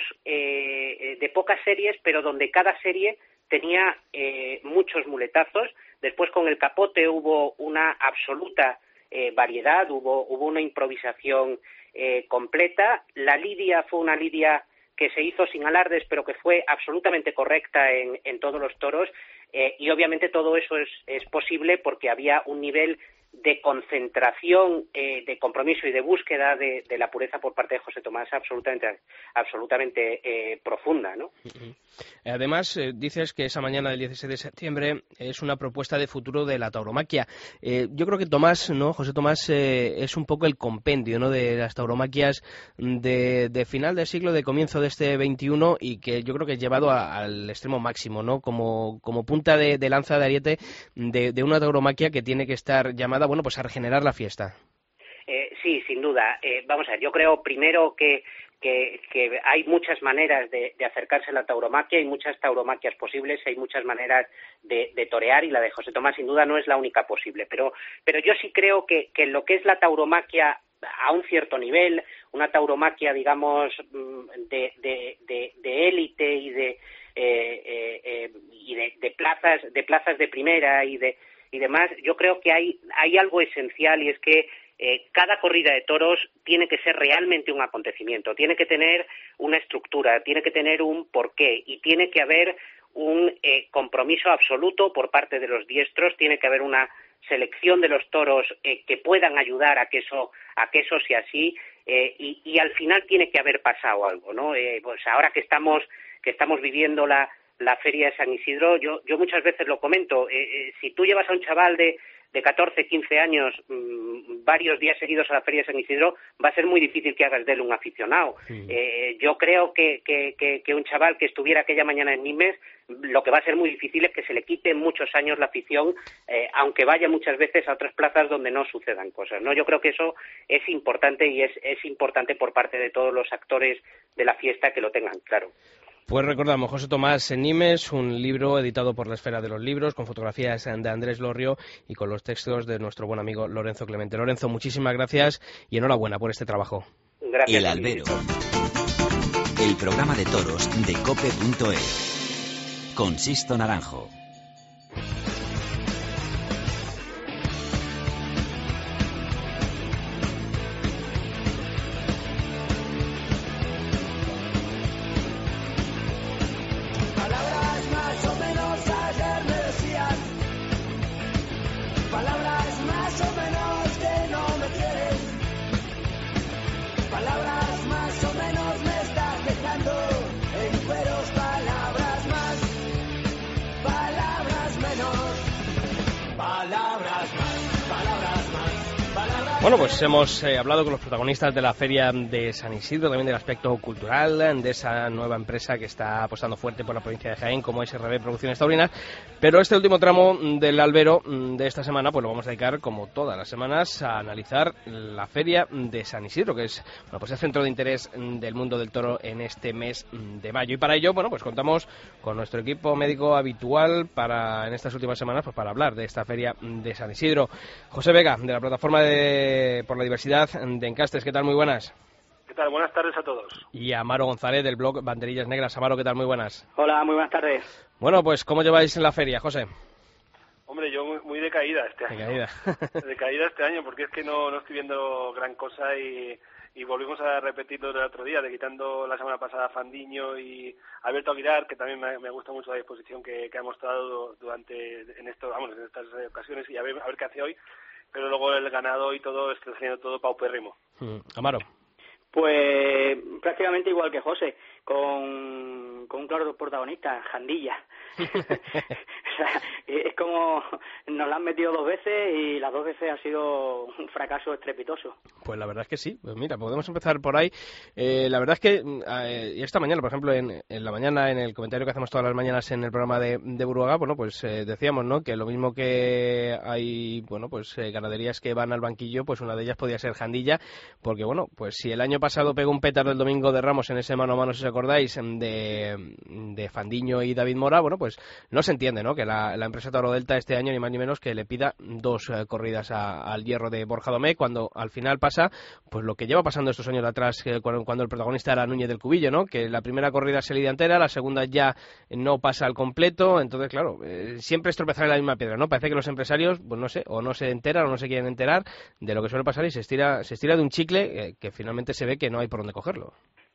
eh, de pocas series, pero donde cada serie tenía eh, muchos muletazos. Después con el Capote hubo una absoluta eh, variedad, hubo hubo una improvisación eh, completa. La lidia fue una lidia que se hizo sin alardes, pero que fue absolutamente correcta en, en todos los toros, eh, y obviamente todo eso es, es posible porque había un nivel de concentración, eh, de compromiso y de búsqueda de, de la pureza por parte de José Tomás absolutamente, absolutamente eh, profunda, ¿no? Uh-huh. Además, eh, dices que esa mañana del dieciséis de septiembre es una propuesta de futuro de la tauromaquia. Eh, yo creo que Tomás, ¿no? José Tomás eh, es un poco el compendio, ¿no?, de las tauromaquias de, de final del siglo, de comienzo de este veintiuno, y que yo creo que es llevado a, al extremo máximo, ¿no? Como, como punta de, de lanza de ariete de, de una tauromaquia que tiene que estar llamada, bueno, pues a regenerar la fiesta. Eh, sí, sin duda. Eh, vamos a ver, yo creo primero que, que, que hay muchas maneras de, de acercarse a la tauromaquia, hay muchas tauromaquias posibles, hay muchas maneras de, de torear, y la de José Tomás sin duda no es la única posible. Pero, pero yo sí creo que, que lo que es la tauromaquia a un cierto nivel, una tauromaquia, digamos, de, de, de, de élite y de eh, eh, eh, y de, de plazas, de plazas de primera y de y demás, yo creo que hay hay algo esencial, y es que eh, cada corrida de toros tiene que ser realmente un acontecimiento, tiene que tener una estructura, tiene que tener un porqué, y tiene que haber un eh, compromiso absoluto por parte de los diestros, tiene que haber una selección de los toros eh, que puedan ayudar a que eso a que eso sea así, eh, y, y al final tiene que haber pasado algo, ¿no? Eh, pues ahora que estamos que estamos viviendo la la Feria de San Isidro, yo yo muchas veces lo comento, eh, eh, si tú llevas a un chaval de, de catorce, quince años mmm, varios días seguidos a la Feria de San Isidro, va a ser muy difícil que hagas de él un aficionado. Sí. Eh, yo creo que, que, que, que un chaval que estuviera aquella mañana en Nimes, lo que va a ser muy difícil es que se le quite en muchos años la afición, eh, aunque vaya muchas veces a otras plazas donde no sucedan cosas, ¿no? Yo creo que eso es importante, y es, es importante por parte de todos los actores de la fiesta que lo tengan claro. Pues recordamos, José Tomás en Nimes, un libro editado por la Esfera de los Libros, con fotografías de Andrés Lorrio y con los textos de nuestro buen amigo Lorenzo Clemente. Lorenzo, muchísimas gracias y enhorabuena por este trabajo. Gracias. El Albero, el programa de toros de cope punto es, con Sixto Naranjo. Bueno, pues hemos eh, hablado con los protagonistas de la Feria de San Isidro, también del aspecto cultural, de esa nueva empresa que está apostando fuerte por la provincia de Jaén, como es R B Producciones Taurinas, pero este último tramo del albero de esta semana pues lo vamos a dedicar, como todas las semanas, a analizar la Feria de San Isidro, que es bueno, pues el centro de interés del mundo del toro en este mes de mayo. Y para ello, bueno, pues contamos con nuestro equipo médico habitual para en estas últimas semanas, pues para hablar de esta Feria de San Isidro. José Vega, de la plataforma de por la diversidad de Encastres. ¿Qué tal? Muy buenas. ¿Qué tal? Buenas tardes a todos. Y Amaro González, del blog Banderillas Negras. Amaro, ¿qué tal? Muy buenas. Hola, muy buenas tardes. Bueno, pues ¿cómo lleváis en la feria, José? Hombre, yo muy, muy decaída este año. Decaída. Decaída este año, porque es que no, no estoy viendo gran cosa, y, y volvimos a repetirlo el otro día, de quitando la semana pasada a Fandiño y Alberto Aguilar, que también me, me gusta mucho la disposición que, que ha mostrado durante en esto, vamos, en estas ocasiones, y a ver, a ver qué hace hoy. Pero luego el ganado y todo está haciendo todo paupérrimo. Mm, Amaro. Pues prácticamente igual que José, con, con un claro protagonista, Jandilla. O sea, es como nos la han metido dos veces y las dos veces ha sido un fracaso estrepitoso. Pues la verdad es que sí. Pues mira, podemos empezar por ahí. Eh, la verdad es que eh, esta mañana, por ejemplo, en, en la mañana, en el comentario que hacemos todas las mañanas en el programa de, de Buruaga, bueno, pues eh, decíamos, ¿no?, que lo mismo que hay, bueno, pues eh, ganaderías que van al banquillo, pues una de ellas podía ser Jandilla, porque bueno, pues si el año pasado pegó un pétalo el domingo de Ramos en ese mano a mano, si os acordáis, de, de Fandiño y David Mora, bueno, bueno, pues no se entiende, ¿no? Que la, la empresa Toro Delta este año, ni más ni menos, que le pida dos eh, corridas a, al hierro de Borja Domecq, cuando al final pasa, pues lo que lleva pasando estos años de atrás, eh, cuando, cuando el protagonista era Núñez del Cubillo, ¿no? Que la primera corrida se lidia entera, la segunda ya no pasa al completo, entonces, claro, eh, siempre es tropezar en la misma piedra, ¿no? Parece que los empresarios, pues no sé, o no se enteran o no se quieren enterar de lo que suele pasar y se estira, se estira de un chicle eh, que finalmente se ve que no hay por dónde cogerlo.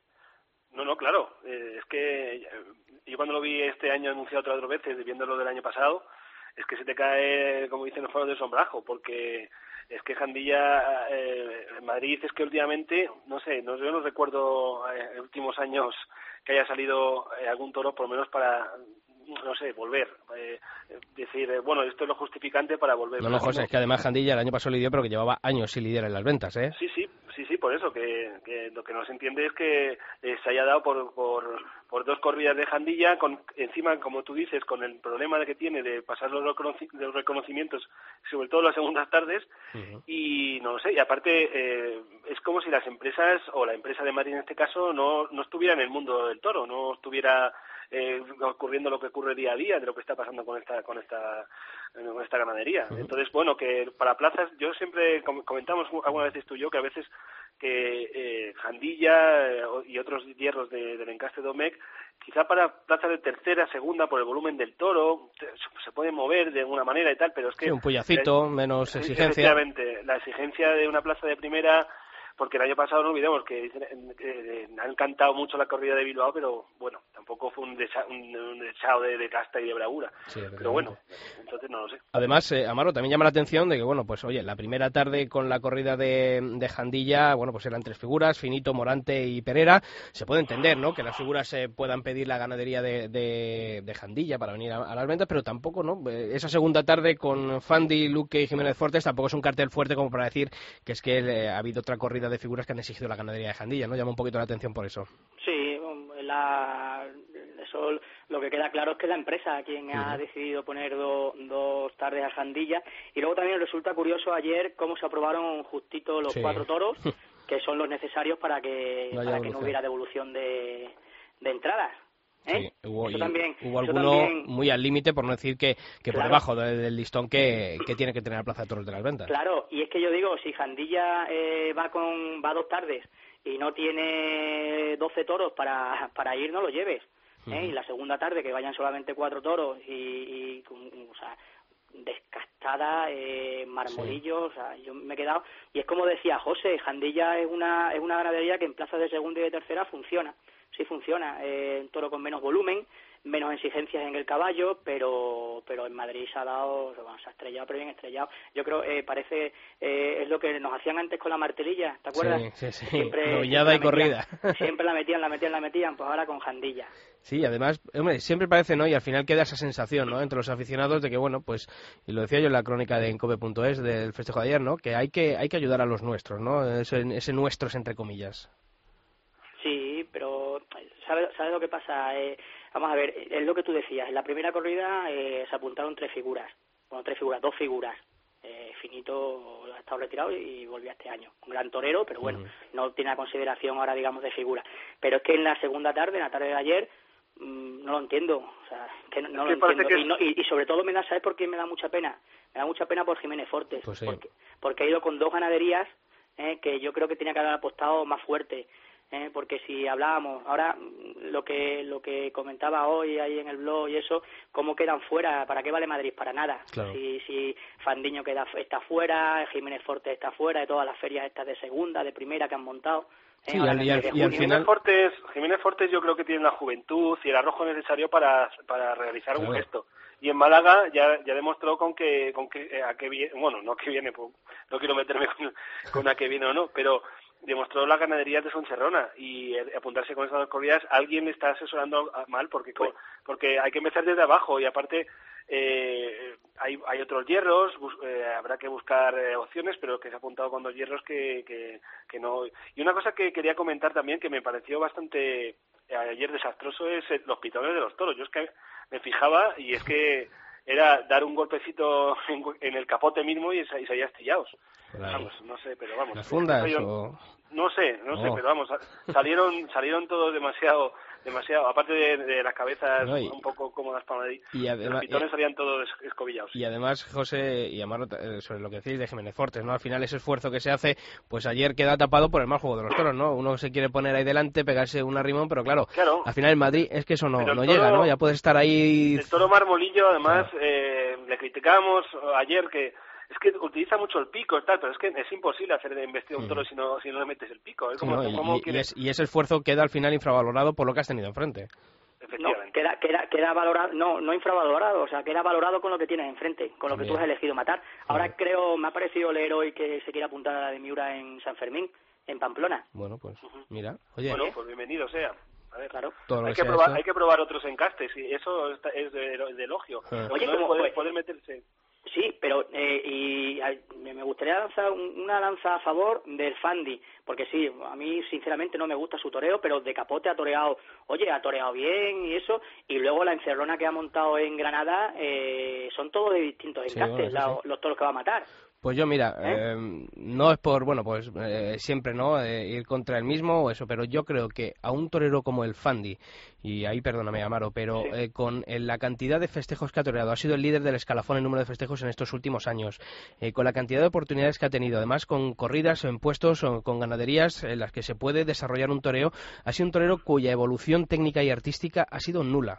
No, no, claro. Eh, es que eh, yo cuando lo vi este año anunciado otras dos veces, viéndolo del año pasado, es que se te cae, como dicen los faros del sombrajo, porque es que Jandilla, eh, en Madrid, es que últimamente, no sé, no, yo no recuerdo eh, en últimos años que haya salido eh, algún toro, por lo menos para, no sé, volver. Eh, decir, eh, bueno, esto es lo justificante para volver. No, no, José, es que además Jandilla el año pasado lidió, pero que llevaba años sin lidiar en las ventas, ¿eh? Sí, sí, sí, sí, por eso, que, que lo que no se entiende es que eh, se haya dado por, por, por dos corridas de Jandilla, con encima, como tú dices, con el problema de que tiene de pasar los, reconoci los reconocimientos, sobre todo las segundas tardes, uh-huh. y no sé, y aparte eh, es como si las empresas, o la empresa de Madrid en este caso, no, no estuviera en el mundo del toro, no estuviera eh, ocurriendo lo que ocurre día a día, de lo que está pasando con esta con esta con esta ganadería. Uh-huh. Entonces, bueno, que para plazas, yo siempre comentamos alguna vez tú y yo que a veces que eh, Jandilla eh, y otros hierros de, del encaste Domecq, quizá para plazas de tercera, segunda, por el volumen del toro, se, se pueden mover de alguna manera y tal, pero es que... Sí, un puyacito, eh, menos exigencia. Efectivamente, la exigencia de una plaza de primera... Porque el año pasado no olvidemos que, que han cantado mucho la corrida de Bilbao, pero bueno, tampoco fue un desechado un, un de, de casta y de bravura. Sí, pero bueno, entonces no lo sé. Además, eh, Amaro, también llama la atención de que, bueno, pues oye, la primera tarde con la corrida de, de Jandilla, bueno, pues eran tres figuras, Finito, Morante y Perera. Se puede entender, ¿no?, que las figuras eh, puedan pedir la ganadería de, de, de Jandilla para venir a, a las ventas, pero tampoco, ¿no? Esa segunda tarde con Fandi, Luque y Jiménez Fortes tampoco es un cartel fuerte como para decir que es que eh, ha habido otra corrida de figuras que han exigido la ganadería de Jandilla, ¿no? Llama un poquito la atención por eso. Sí, la, eso lo que queda claro es que es la empresa quien uh-huh. ha decidido poner do, dos tardes a Jandilla, y luego también resulta curioso ayer cómo se aprobaron justito los sí. cuatro toros, que son los necesarios para que no, para que no hubiera devolución de, de entradas. ¿Eh? Sí, hubo, eso también, hubo eso alguno también... muy al límite, por no decir que, que claro. por debajo de, del listón que, que tiene que tener la plaza de toros de las ventas. Claro, y es que yo digo, si Jandilla eh, va con va dos tardes y no tiene doce toros para, para ir, no lo lleves. ¿eh? Uh-huh. Y la segunda tarde que vayan solamente cuatro toros y, y o sea, descastada, eh, marmolillos, sí. o sea, yo me he quedado... Y es como decía José, Jandilla es una, es una ganadería que en plazas de segunda y de tercera funciona. Sí funciona, eh, un toro con menos volumen, menos exigencias en el caballo, pero pero en Madrid se ha dado, bueno, se ha estrellado, pero bien estrellado. Yo creo, eh, parece, eh, es lo que nos hacían antes con la martelilla, ¿te acuerdas? Sí, sí, sí, siempre, novillada y metían, corrida. Siempre la metían, la metían, la metían, pues ahora con Jandilla. Sí, además, hombre, siempre parece, ¿no? Y al final queda esa sensación, ¿no?, entre los aficionados de que, bueno, pues, y lo decía yo en la crónica de encope punto es del festejo de ayer, ¿no?, que hay que hay que ayudar a los nuestros, ¿no?, ese, ese nuestros entre comillas. Sí, pero ¿sabes sabe lo que pasa? Eh, vamos a ver, es lo que tú decías. En la primera corrida eh, se apuntaron tres figuras. Bueno, tres figuras, dos figuras. Eh, Finito ha estado retirado y volvió este año. Un gran torero, pero bueno, uh-huh. no tiene consideración ahora, digamos, de figura. Pero es que en la segunda tarde, en la tarde de ayer, mmm, no lo entiendo. O sea, que no, no lo entiendo. Que... Y, no, y, y sobre todo me da, ¿sabes por qué me da mucha pena? Me da mucha pena por Jiménez Fortes. Pues sí. porque, porque ha ido con dos ganaderías eh, que yo creo que tenía que haber apostado más fuerte. Eh, porque si hablábamos, ahora lo que lo que comentaba hoy ahí en el blog y eso, cómo quedan fuera, ¿para qué vale Madrid? Para nada. Claro. Si si Fandiño queda está fuera, Jiménez Fortes está fuera, de todas las ferias estas de segunda, de primera que han montado. Eh, sí, y al, y al, y al final... Jiménez Fortes, Jiménez Fortes yo creo que tiene la juventud y el arrojo necesario para, para realizar claro. un gesto. Y en Málaga ya ya demostró con que con que eh, a qué viene, bueno, no a qué viene, pues, no quiero meterme con, con a qué viene o no, pero demostró la ganadería de Sonserrona y eh, apuntarse con esas dos corridas, alguien está asesorando mal porque pues, porque hay que empezar desde abajo y aparte eh, hay hay otros hierros, bus, eh, habrá que buscar eh, opciones, pero que se ha apuntado con dos hierros que, que que no. Y una cosa que quería comentar también que me pareció bastante eh, ayer desastroso es eh, los pitones de los toros. Yo es que me fijaba y es que era dar un golpecito en, en el capote mismo y, y salía estillados. Claro. Vamos, no sé, pero vamos. ¿Las fundas yo, o...? No sé, no oh. sé, pero vamos, salieron salieron todos demasiado demasiado, aparte de, de las cabezas no, y, un poco cómodas para Madrid, y además, los pitones salían todos escobillados. Y además, José, y Amaro, sobre lo que decís de Jiménez Fortes, ¿no? Al final ese esfuerzo que se hace, pues ayer queda tapado por el mal juego de los toros, ¿no? Uno se quiere poner ahí delante, pegarse un arrimón, pero claro, claro. al final en Madrid es que eso no, no toro, llega, ¿no? Ya puedes estar ahí... El toro Marmolillo, además, claro. eh, le criticábamos ayer que es que utiliza mucho el pico y tal, pero es que es imposible hacer de embestir a un toro mm. si no si no le metes el pico. Es como, no, y, como y, y, es, y ese esfuerzo queda al final infravalorado por lo que has tenido enfrente. No, queda, queda, queda valorado, no, no infravalorado, o sea, queda valorado con lo que tienes enfrente, con lo que Bien. tú has elegido matar. Ahora Bien. creo, me ha parecido leer hoy que se quiere apuntar a la de Miura en San Fermín, en Pamplona. Bueno, pues, mira, oye. Bueno, pues bienvenido sea. A ver, claro. Hay que, probar, hay que probar otros encastes, y eso es de, de elogio. Ah. Oye, no ¿cómo poder, fue? poder meterse... Sí, pero eh, y a, me gustaría lanzar una lanza a favor del Fandi, porque sí, a mí sinceramente no me gusta su toreo, pero de capote ha toreado, oye, ha toreado bien y eso, y luego la encerrona que ha montado en Granada eh, son todos de distintos sí, encastes, bueno, la, sí. los toros que va a matar. Pues yo, mira, ¿Eh? eh, no es por, bueno, pues eh, siempre, ¿no?, eh, ir contra el mismo o eso, pero yo creo que a un torero como el Fandi, y ahí perdóname, Amaro, pero sí. eh, con eh, la cantidad de festejos que ha toreado, ha sido el líder del escalafón en número de festejos en estos últimos años, eh, con la cantidad de oportunidades que ha tenido, además con corridas en puestos o con ganaderías en las que se puede desarrollar un toreo, ha sido un torero cuya evolución técnica y artística ha sido nula.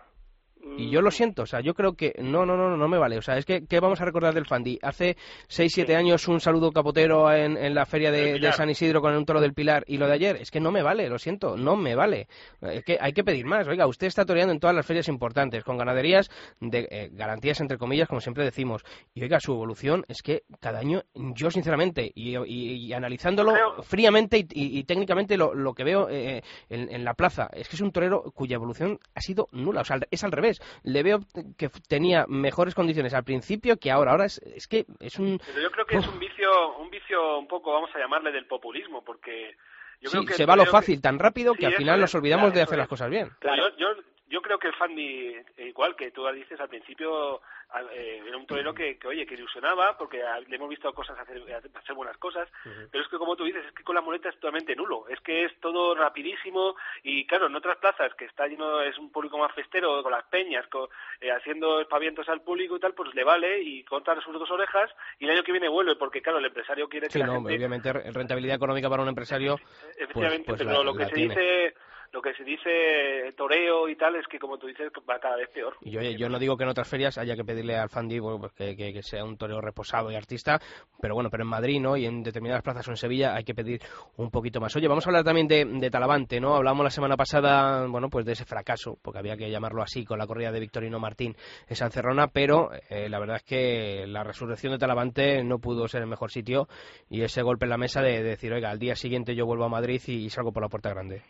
Y yo lo siento, o sea, yo creo que no, no, no, no me vale. O sea, es que, ¿qué vamos a recordar del Fandi? Hace seis, siete años un saludo capotero en, en la feria de, de San Isidro con un toro del Pilar, y lo de ayer, es que no me vale, lo siento, no me vale. Es que hay que pedir más. Oiga, usted está toreando en todas las ferias importantes, con ganaderías de eh, garantías, entre comillas, como siempre decimos. Y oiga, su evolución es que cada año, yo sinceramente, y, y, y analizándolo Creo... fríamente y, y, y técnicamente lo, lo que veo eh, en, en la plaza, es que es un torero cuya evolución ha sido nula, o sea, es al revés. Le veo que tenía mejores condiciones al principio que ahora. Ahora es, es que es un... Pero yo creo que Uf. es un vicio, un vicio un poco, vamos a llamarle, del populismo, porque... Yo sí, creo que se va a lo fácil que... tan rápido sí, que al final es, nos olvidamos claro, de hacer es. las cosas bien. Claro. Yo, yo, yo creo que el Fandi, igual que tú dices al principio, eh, era un torero que, que, oye, que ilusionaba, porque le hemos visto cosas hacer, hacer buenas cosas, uh-huh. pero es que, como tú dices, es que con la muleta es totalmente nulo, es que es todo rapidísimo, y claro, en otras plazas, que está lleno, es un público más festero, con las peñas, con, eh, haciendo espavientos al público y tal, pues le vale, y corta sus dos orejas, y el año que viene vuelve, porque claro, el empresario quiere que sí, la no, gente... obviamente, rentabilidad económica para un empresario... Efectivamente, pues, pues pero la, lo que la se tiene. dice... Lo que se dice toreo y tal es que, como tú dices, va cada vez peor. Y yo, yo no digo que en otras ferias haya que pedirle al Fandi bueno, pues que, que, que sea un toreo reposado y artista, pero bueno, pero en Madrid, ¿no?, y en determinadas plazas o en Sevilla hay que pedir un poquito más. Oye, vamos a hablar también de, de Talavante, ¿no? Hablamos la semana pasada, bueno, pues de ese fracaso, porque había que llamarlo así, con la corrida de Victorino Martín en Sancerrona, pero eh, la verdad es que la resurrección de Talavante no pudo ser el mejor sitio, y ese golpe en la mesa de, de decir, oiga, al día siguiente yo vuelvo a Madrid y, y salgo por la puerta grande.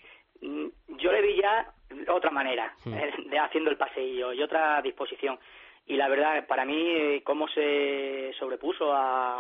Yo le vi ya otra manera, sí. eh, de haciendo el paseillo y otra disposición. Y la verdad, para mí, eh, cómo se sobrepuso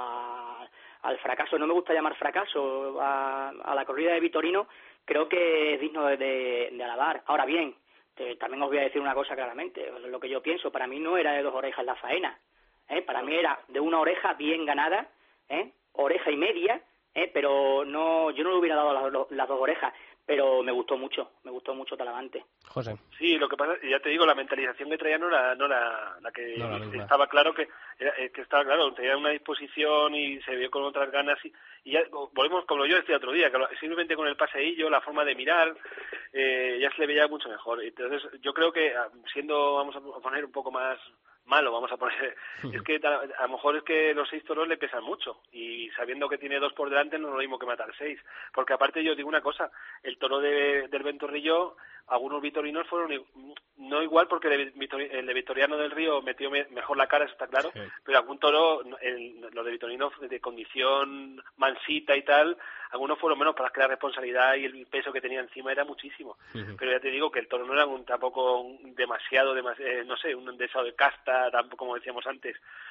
a, al fracaso, no me gusta llamar fracaso, a, a la corrida de Vitorino, creo que es digno de, de, de alabar. Ahora bien, te, también os voy a decir una cosa claramente, lo que yo pienso, para mí no era de dos orejas la faena, ¿eh? Para mí era de una oreja bien ganada, ¿eh? Oreja y media, ¿eh? Pero no, yo no le hubiera dado las, las dos orejas. Pero me gustó mucho, me gustó mucho Talavante. José. Sí, lo que pasa, ya te digo, la mentalización que traía no era, no era la que no la estaba claro que era, que estaba claro, tenía una disposición y se vio con otras ganas y, y ya volvemos como yo decía otro día, que simplemente con el paseillo, la forma de mirar, eh, ya se le veía mucho mejor. Entonces yo creo que siendo, vamos a poner un poco más malo, vamos a poner, es que a lo mejor es que los seis toros le pesan mucho y sabiendo que tiene dos por delante no es lo mismo que matar seis, porque aparte yo digo una cosa, el toro de, del Ventorrillo, algunos vitorinos fueron no igual porque el de Vitoriano del Río metió me, mejor la cara, eso está claro, sí. Pero algún toro, el, los de Vitorino de condición mansita y tal, algunos fueron menos, para que la responsabilidad y el peso que tenía encima era muchísimo, uh-huh. Pero ya te digo que el toro no era un, tampoco un demasiado, demasiado eh, no sé, un deseo de casta, tampoco como decíamos antes.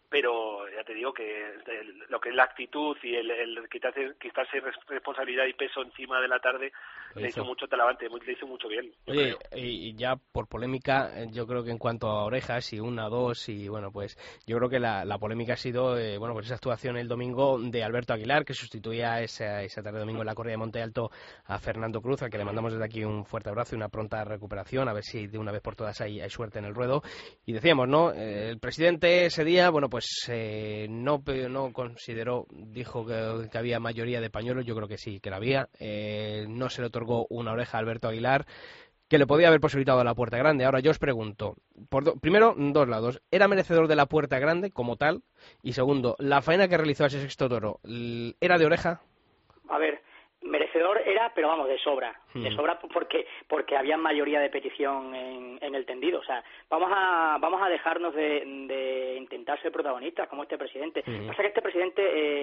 pero ya te digo que el, lo que es la actitud y el, el quitarse, quitarse responsabilidad y peso encima de la tarde lo le hizo. hizo mucho talavante, le hizo mucho bien. Oye, y ya por polémica, yo creo que en cuanto a orejas, y una, dos, y bueno, pues yo creo que la, la polémica ha sido, eh, bueno, pues esa actuación el domingo de Alberto Aguilar, que sustituía esa, esa tarde de domingo en la corrida de Monte Alto a Fernando Cruz, al que le mandamos desde aquí un fuerte abrazo y una pronta recuperación, a ver si de una vez por todas hay, hay suerte en el ruedo. Y decíamos, ¿no? Eh, el presidente ese día, bueno, pues eh, no, no consideró, dijo que, que había mayoría de pañuelos, yo creo que sí, que la había, eh, no se le otorgó una oreja a Alberto Aguilar, que le podía haber posibilitado la Puerta Grande. Ahora yo os pregunto, por do, primero, dos lados, ¿era merecedor de la Puerta Grande como tal? Y segundo, ¿la faena que realizó ese sexto toro era de oreja? A ver, merecedor era, pero vamos, de sobra, hmm. de sobra porque porque había mayoría de petición en, en el tendido. O sea, vamos a vamos a dejarnos de, de intentar ser protagonistas como este presidente. Hmm. Pasa que este presidente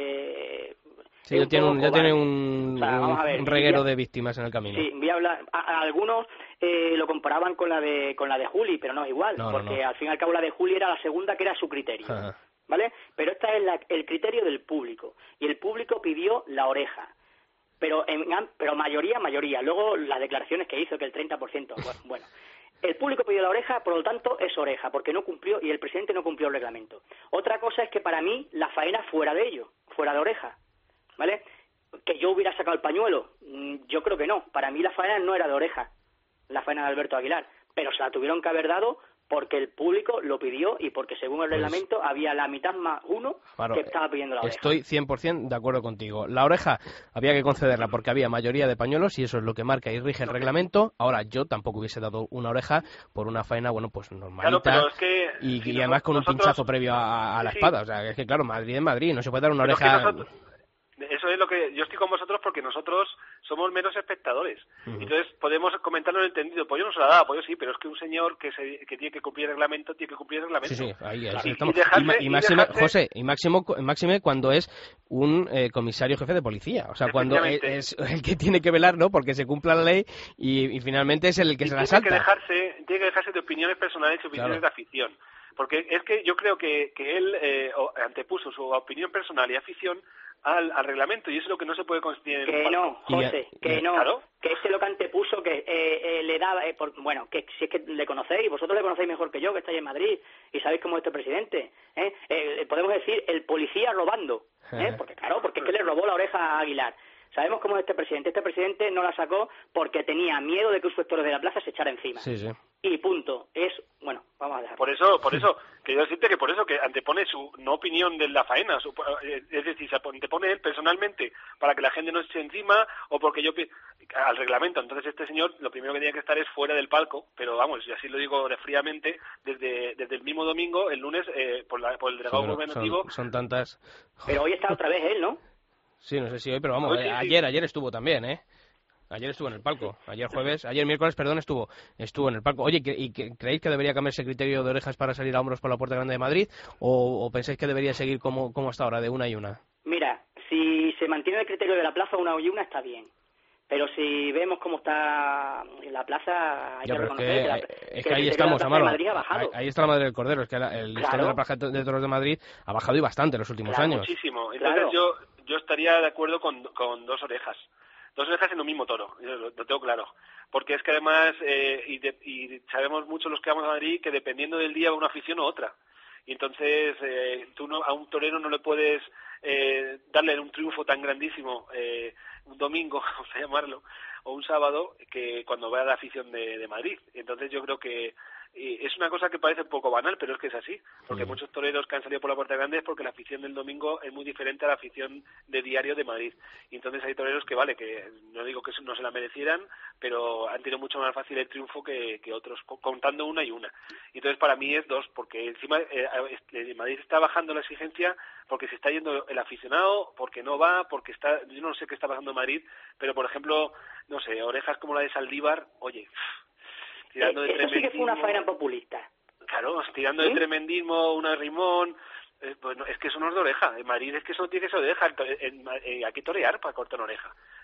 eh, sí, ya tiene, un, ya tiene un, o sea, vamos a ver, un reguero a, de víctimas en el camino. Sí, voy a hablar. A, a algunos eh, lo comparaban con la de con la de Juli, pero no es igual, no, porque no, no. al fin y al cabo la de Juli era la segunda, que era su criterio. Ajá. ¿Vale? Pero esta es la, el criterio del público, y el público pidió la oreja. Pero en, pero mayoría, mayoría. Luego las declaraciones que hizo, que el treinta por ciento. Bueno, bueno, el público pidió la oreja, por lo tanto es oreja, porque no cumplió, y el presidente no cumplió el reglamento. Otra cosa es que para mí la faena fuera de ello, fuera de oreja, ¿vale? Que yo hubiera sacado el pañuelo, yo creo que no. Para mí la faena no era de oreja, la faena de Alberto Aguilar, pero se la tuvieron que haber dado porque el público lo pidió y porque según el reglamento pues, había la mitad más uno claro, que estaba pidiendo la oreja. Estoy cien por ciento de acuerdo contigo. La oreja había que concederla porque había mayoría de pañuelos y eso es lo que marca y rige el reglamento. Ahora, yo tampoco hubiese dado una oreja por una faena, bueno, pues normalita, claro, es que, y, si y además con nosotros, un pinchazo previo a, a la sí, espada. O sea, es que claro, Madrid es Madrid, no se puede dar una pero oreja... Nosotros... Eso es lo que yo estoy con vosotros porque nosotros somos meros espectadores. Uh-huh. Entonces podemos comentarlo en el entendido. Pues yo no se la daba, pues yo sí, pero es que un señor que se, que tiene que cumplir el reglamento tiene que cumplir el reglamento. Sí, sí, ahí, ahí claro. sí estamos. Y, y, dejarse, y, y, y máxime, dejarse... José, y máximo, máxime cuando es un eh, comisario jefe de policía. O sea, cuando es, es el que tiene que velar, ¿no? Porque se cumpla la ley y, y finalmente es el que y se la salta. Que dejarse, tiene que dejarse de opiniones personales y opiniones claro. de afición. Porque es que yo creo que, que él eh, antepuso su opinión personal y afición al, al reglamento, y eso es lo que no se puede considerar. Que no, José, ya, que ya. no, ¿Claro? que ese lo que antepuso, que eh, eh, le daba, eh, por, bueno, que si es que le conocéis, vosotros le conocéis mejor que yo, que estáis en Madrid, y sabéis cómo es este presidente, ¿eh? Eh, podemos decir el policía robando, ¿eh? Porque claro, porque es que le robó la oreja a Aguilar. Sabemos cómo es este presidente. Este presidente no la sacó porque tenía miedo de que un sector de la plaza se echara encima. Sí, sí. Y punto. Es, bueno, vamos a dejar. Por eso, por eso, que yo siento que por eso que antepone su no opinión de la faena, su, es decir, se antepone él personalmente para que la gente no se eche encima o porque yo al reglamento. Entonces este señor lo primero que tenía que estar es fuera del palco, pero vamos, y así lo digo de fríamente, desde desde el mismo domingo, el lunes, eh, por, la, por el delegado sí, bueno, gubernativo. Son, son tantas. Pero hoy está otra vez él, ¿no? Sí, no sé si hoy, pero vamos, Hoy, sí, eh, sí. ayer, ayer estuvo también, ¿eh? Ayer estuvo en el palco, ayer jueves, ayer miércoles, perdón, estuvo estuvo en el palco. Oye, ¿y creéis que debería cambiarse el criterio de orejas para salir a hombros por la Puerta Grande de Madrid? ¿O, o pensáis que debería seguir como, como hasta ahora, de una y una? Mira, si se mantiene el criterio de la plaza una y una está bien. Pero si vemos cómo está la plaza, hay ya, que reconocer es que, que, la, es que que ahí estamos, Amaro. Ahí, ahí está la Madre del Cordero. Es que la, el listón claro. de la Plaza de Toros de Madrid ha bajado y bastante en los últimos claro, años. Muchísimo. Entonces claro. yo yo estaría de acuerdo con, con dos orejas. Dos orejas en un mismo toro, lo, lo tengo claro. Porque es que además, eh, y, de, y sabemos mucho los que vamos a Madrid, que dependiendo del día va una afición u otra. Y entonces eh, tú no, a un torero no le puedes eh, darle un triunfo tan grandísimo eh, un domingo, vamos a llamarlo, o un sábado, que cuando va a la afición de, de Madrid. Entonces yo creo que y es una cosa que parece un poco banal, pero es que es así, porque mm. muchos toreros que han salido por la Puerta Grande es porque la afición del domingo es muy diferente a la afición de diario de Madrid. Y entonces hay toreros que, vale, que no digo que no se la merecieran, pero han tenido mucho más fácil el triunfo que, que otros, contando una y una. Y entonces para mí es dos, porque encima eh, Madrid está bajando la exigencia porque se está yendo el aficionado, porque no va, porque está, yo no sé qué está pasando en Madrid, pero por ejemplo, no sé, orejas como la de Saldívar, oye... tirando de eh, eso sí que fue una faena populista. Claro, tirando ¿Sí? de tremendismo, una rimón, eh, pues no, es que eso no es de oreja. En Madrid es que eso no tiene que ser de oreja. En, en, en, hay que torear para cortar una oreja.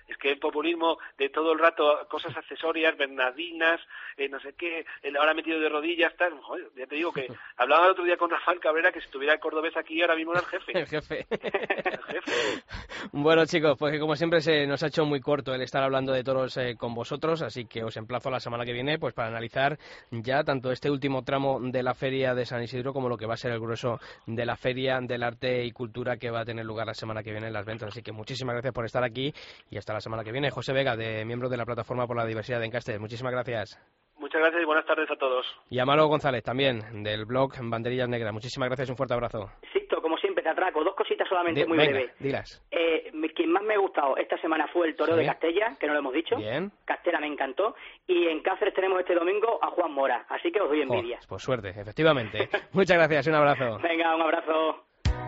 Es que el populismo de todo el rato, cosas accesorias, bernardinas, eh, no sé qué, el ahora metido de rodillas, tal, joder, ya te digo que hablaba el otro día con Rafael Cabrera que si estuviera el cordobés aquí ahora mismo era el jefe. El jefe. El jefe. Bueno, chicos, pues que como siempre se nos ha hecho muy corto el estar hablando de toros eh, con vosotros, así que os emplazo a la semana que viene pues para analizar ya tanto este último tramo de la Feria de San Isidro como lo que va a ser el grueso de la Feria del Arte y Cultura que va a tener lugar la semana que viene en Las Ventas. Así que muchísimas gracias por estar aquí y hasta la semana que viene. José Vega, de miembro de la Plataforma por la Diversidad de Encaste, muchísimas gracias. Muchas gracias y buenas tardes a todos. Y a Amaro González, también, del blog Banderillas Negras. Muchísimas gracias y un fuerte abrazo. Sixto, como siempre, te atraco. Dos cositas solamente, De, muy venga, breve. Dilas. Eh, quien más me ha gustado esta semana fue el toreo ¿Sí? de Castella, que no lo hemos dicho. Bien. Castella me encantó. Y en Cáceres tenemos este domingo a Juan Mora. Así que os doy envidia. Oh, pues suerte, efectivamente. Muchas gracias, un abrazo. Venga, un abrazo.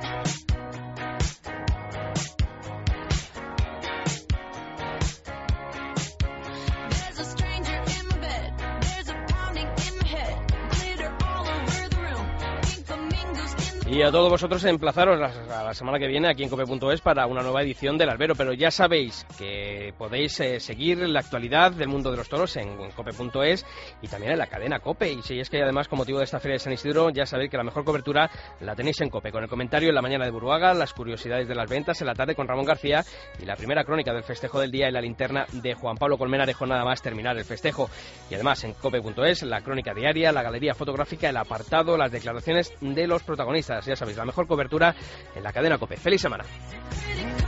Y a todos vosotros emplazaros a la semana que viene aquí en cope punto es para una nueva edición del Albero, pero ya sabéis que podéis eh, seguir la actualidad del mundo de los toros en, en cope punto es y también en la cadena COPE. Y si es que además con motivo de esta Feria de San Isidro ya sabéis que la mejor cobertura la tenéis en COPE, con el comentario en la mañana de Buruaga, las curiosidades de las ventas en la tarde con Ramón García y la primera crónica del festejo del día en la linterna de Juan Pablo Colmenarejo nada más terminar el festejo. Y además en cope punto es la crónica diaria, la galería fotográfica, el apartado, las declaraciones de los protagonistas. Ya sabéis, la mejor cobertura en la cadena COPE. ¡Feliz semana!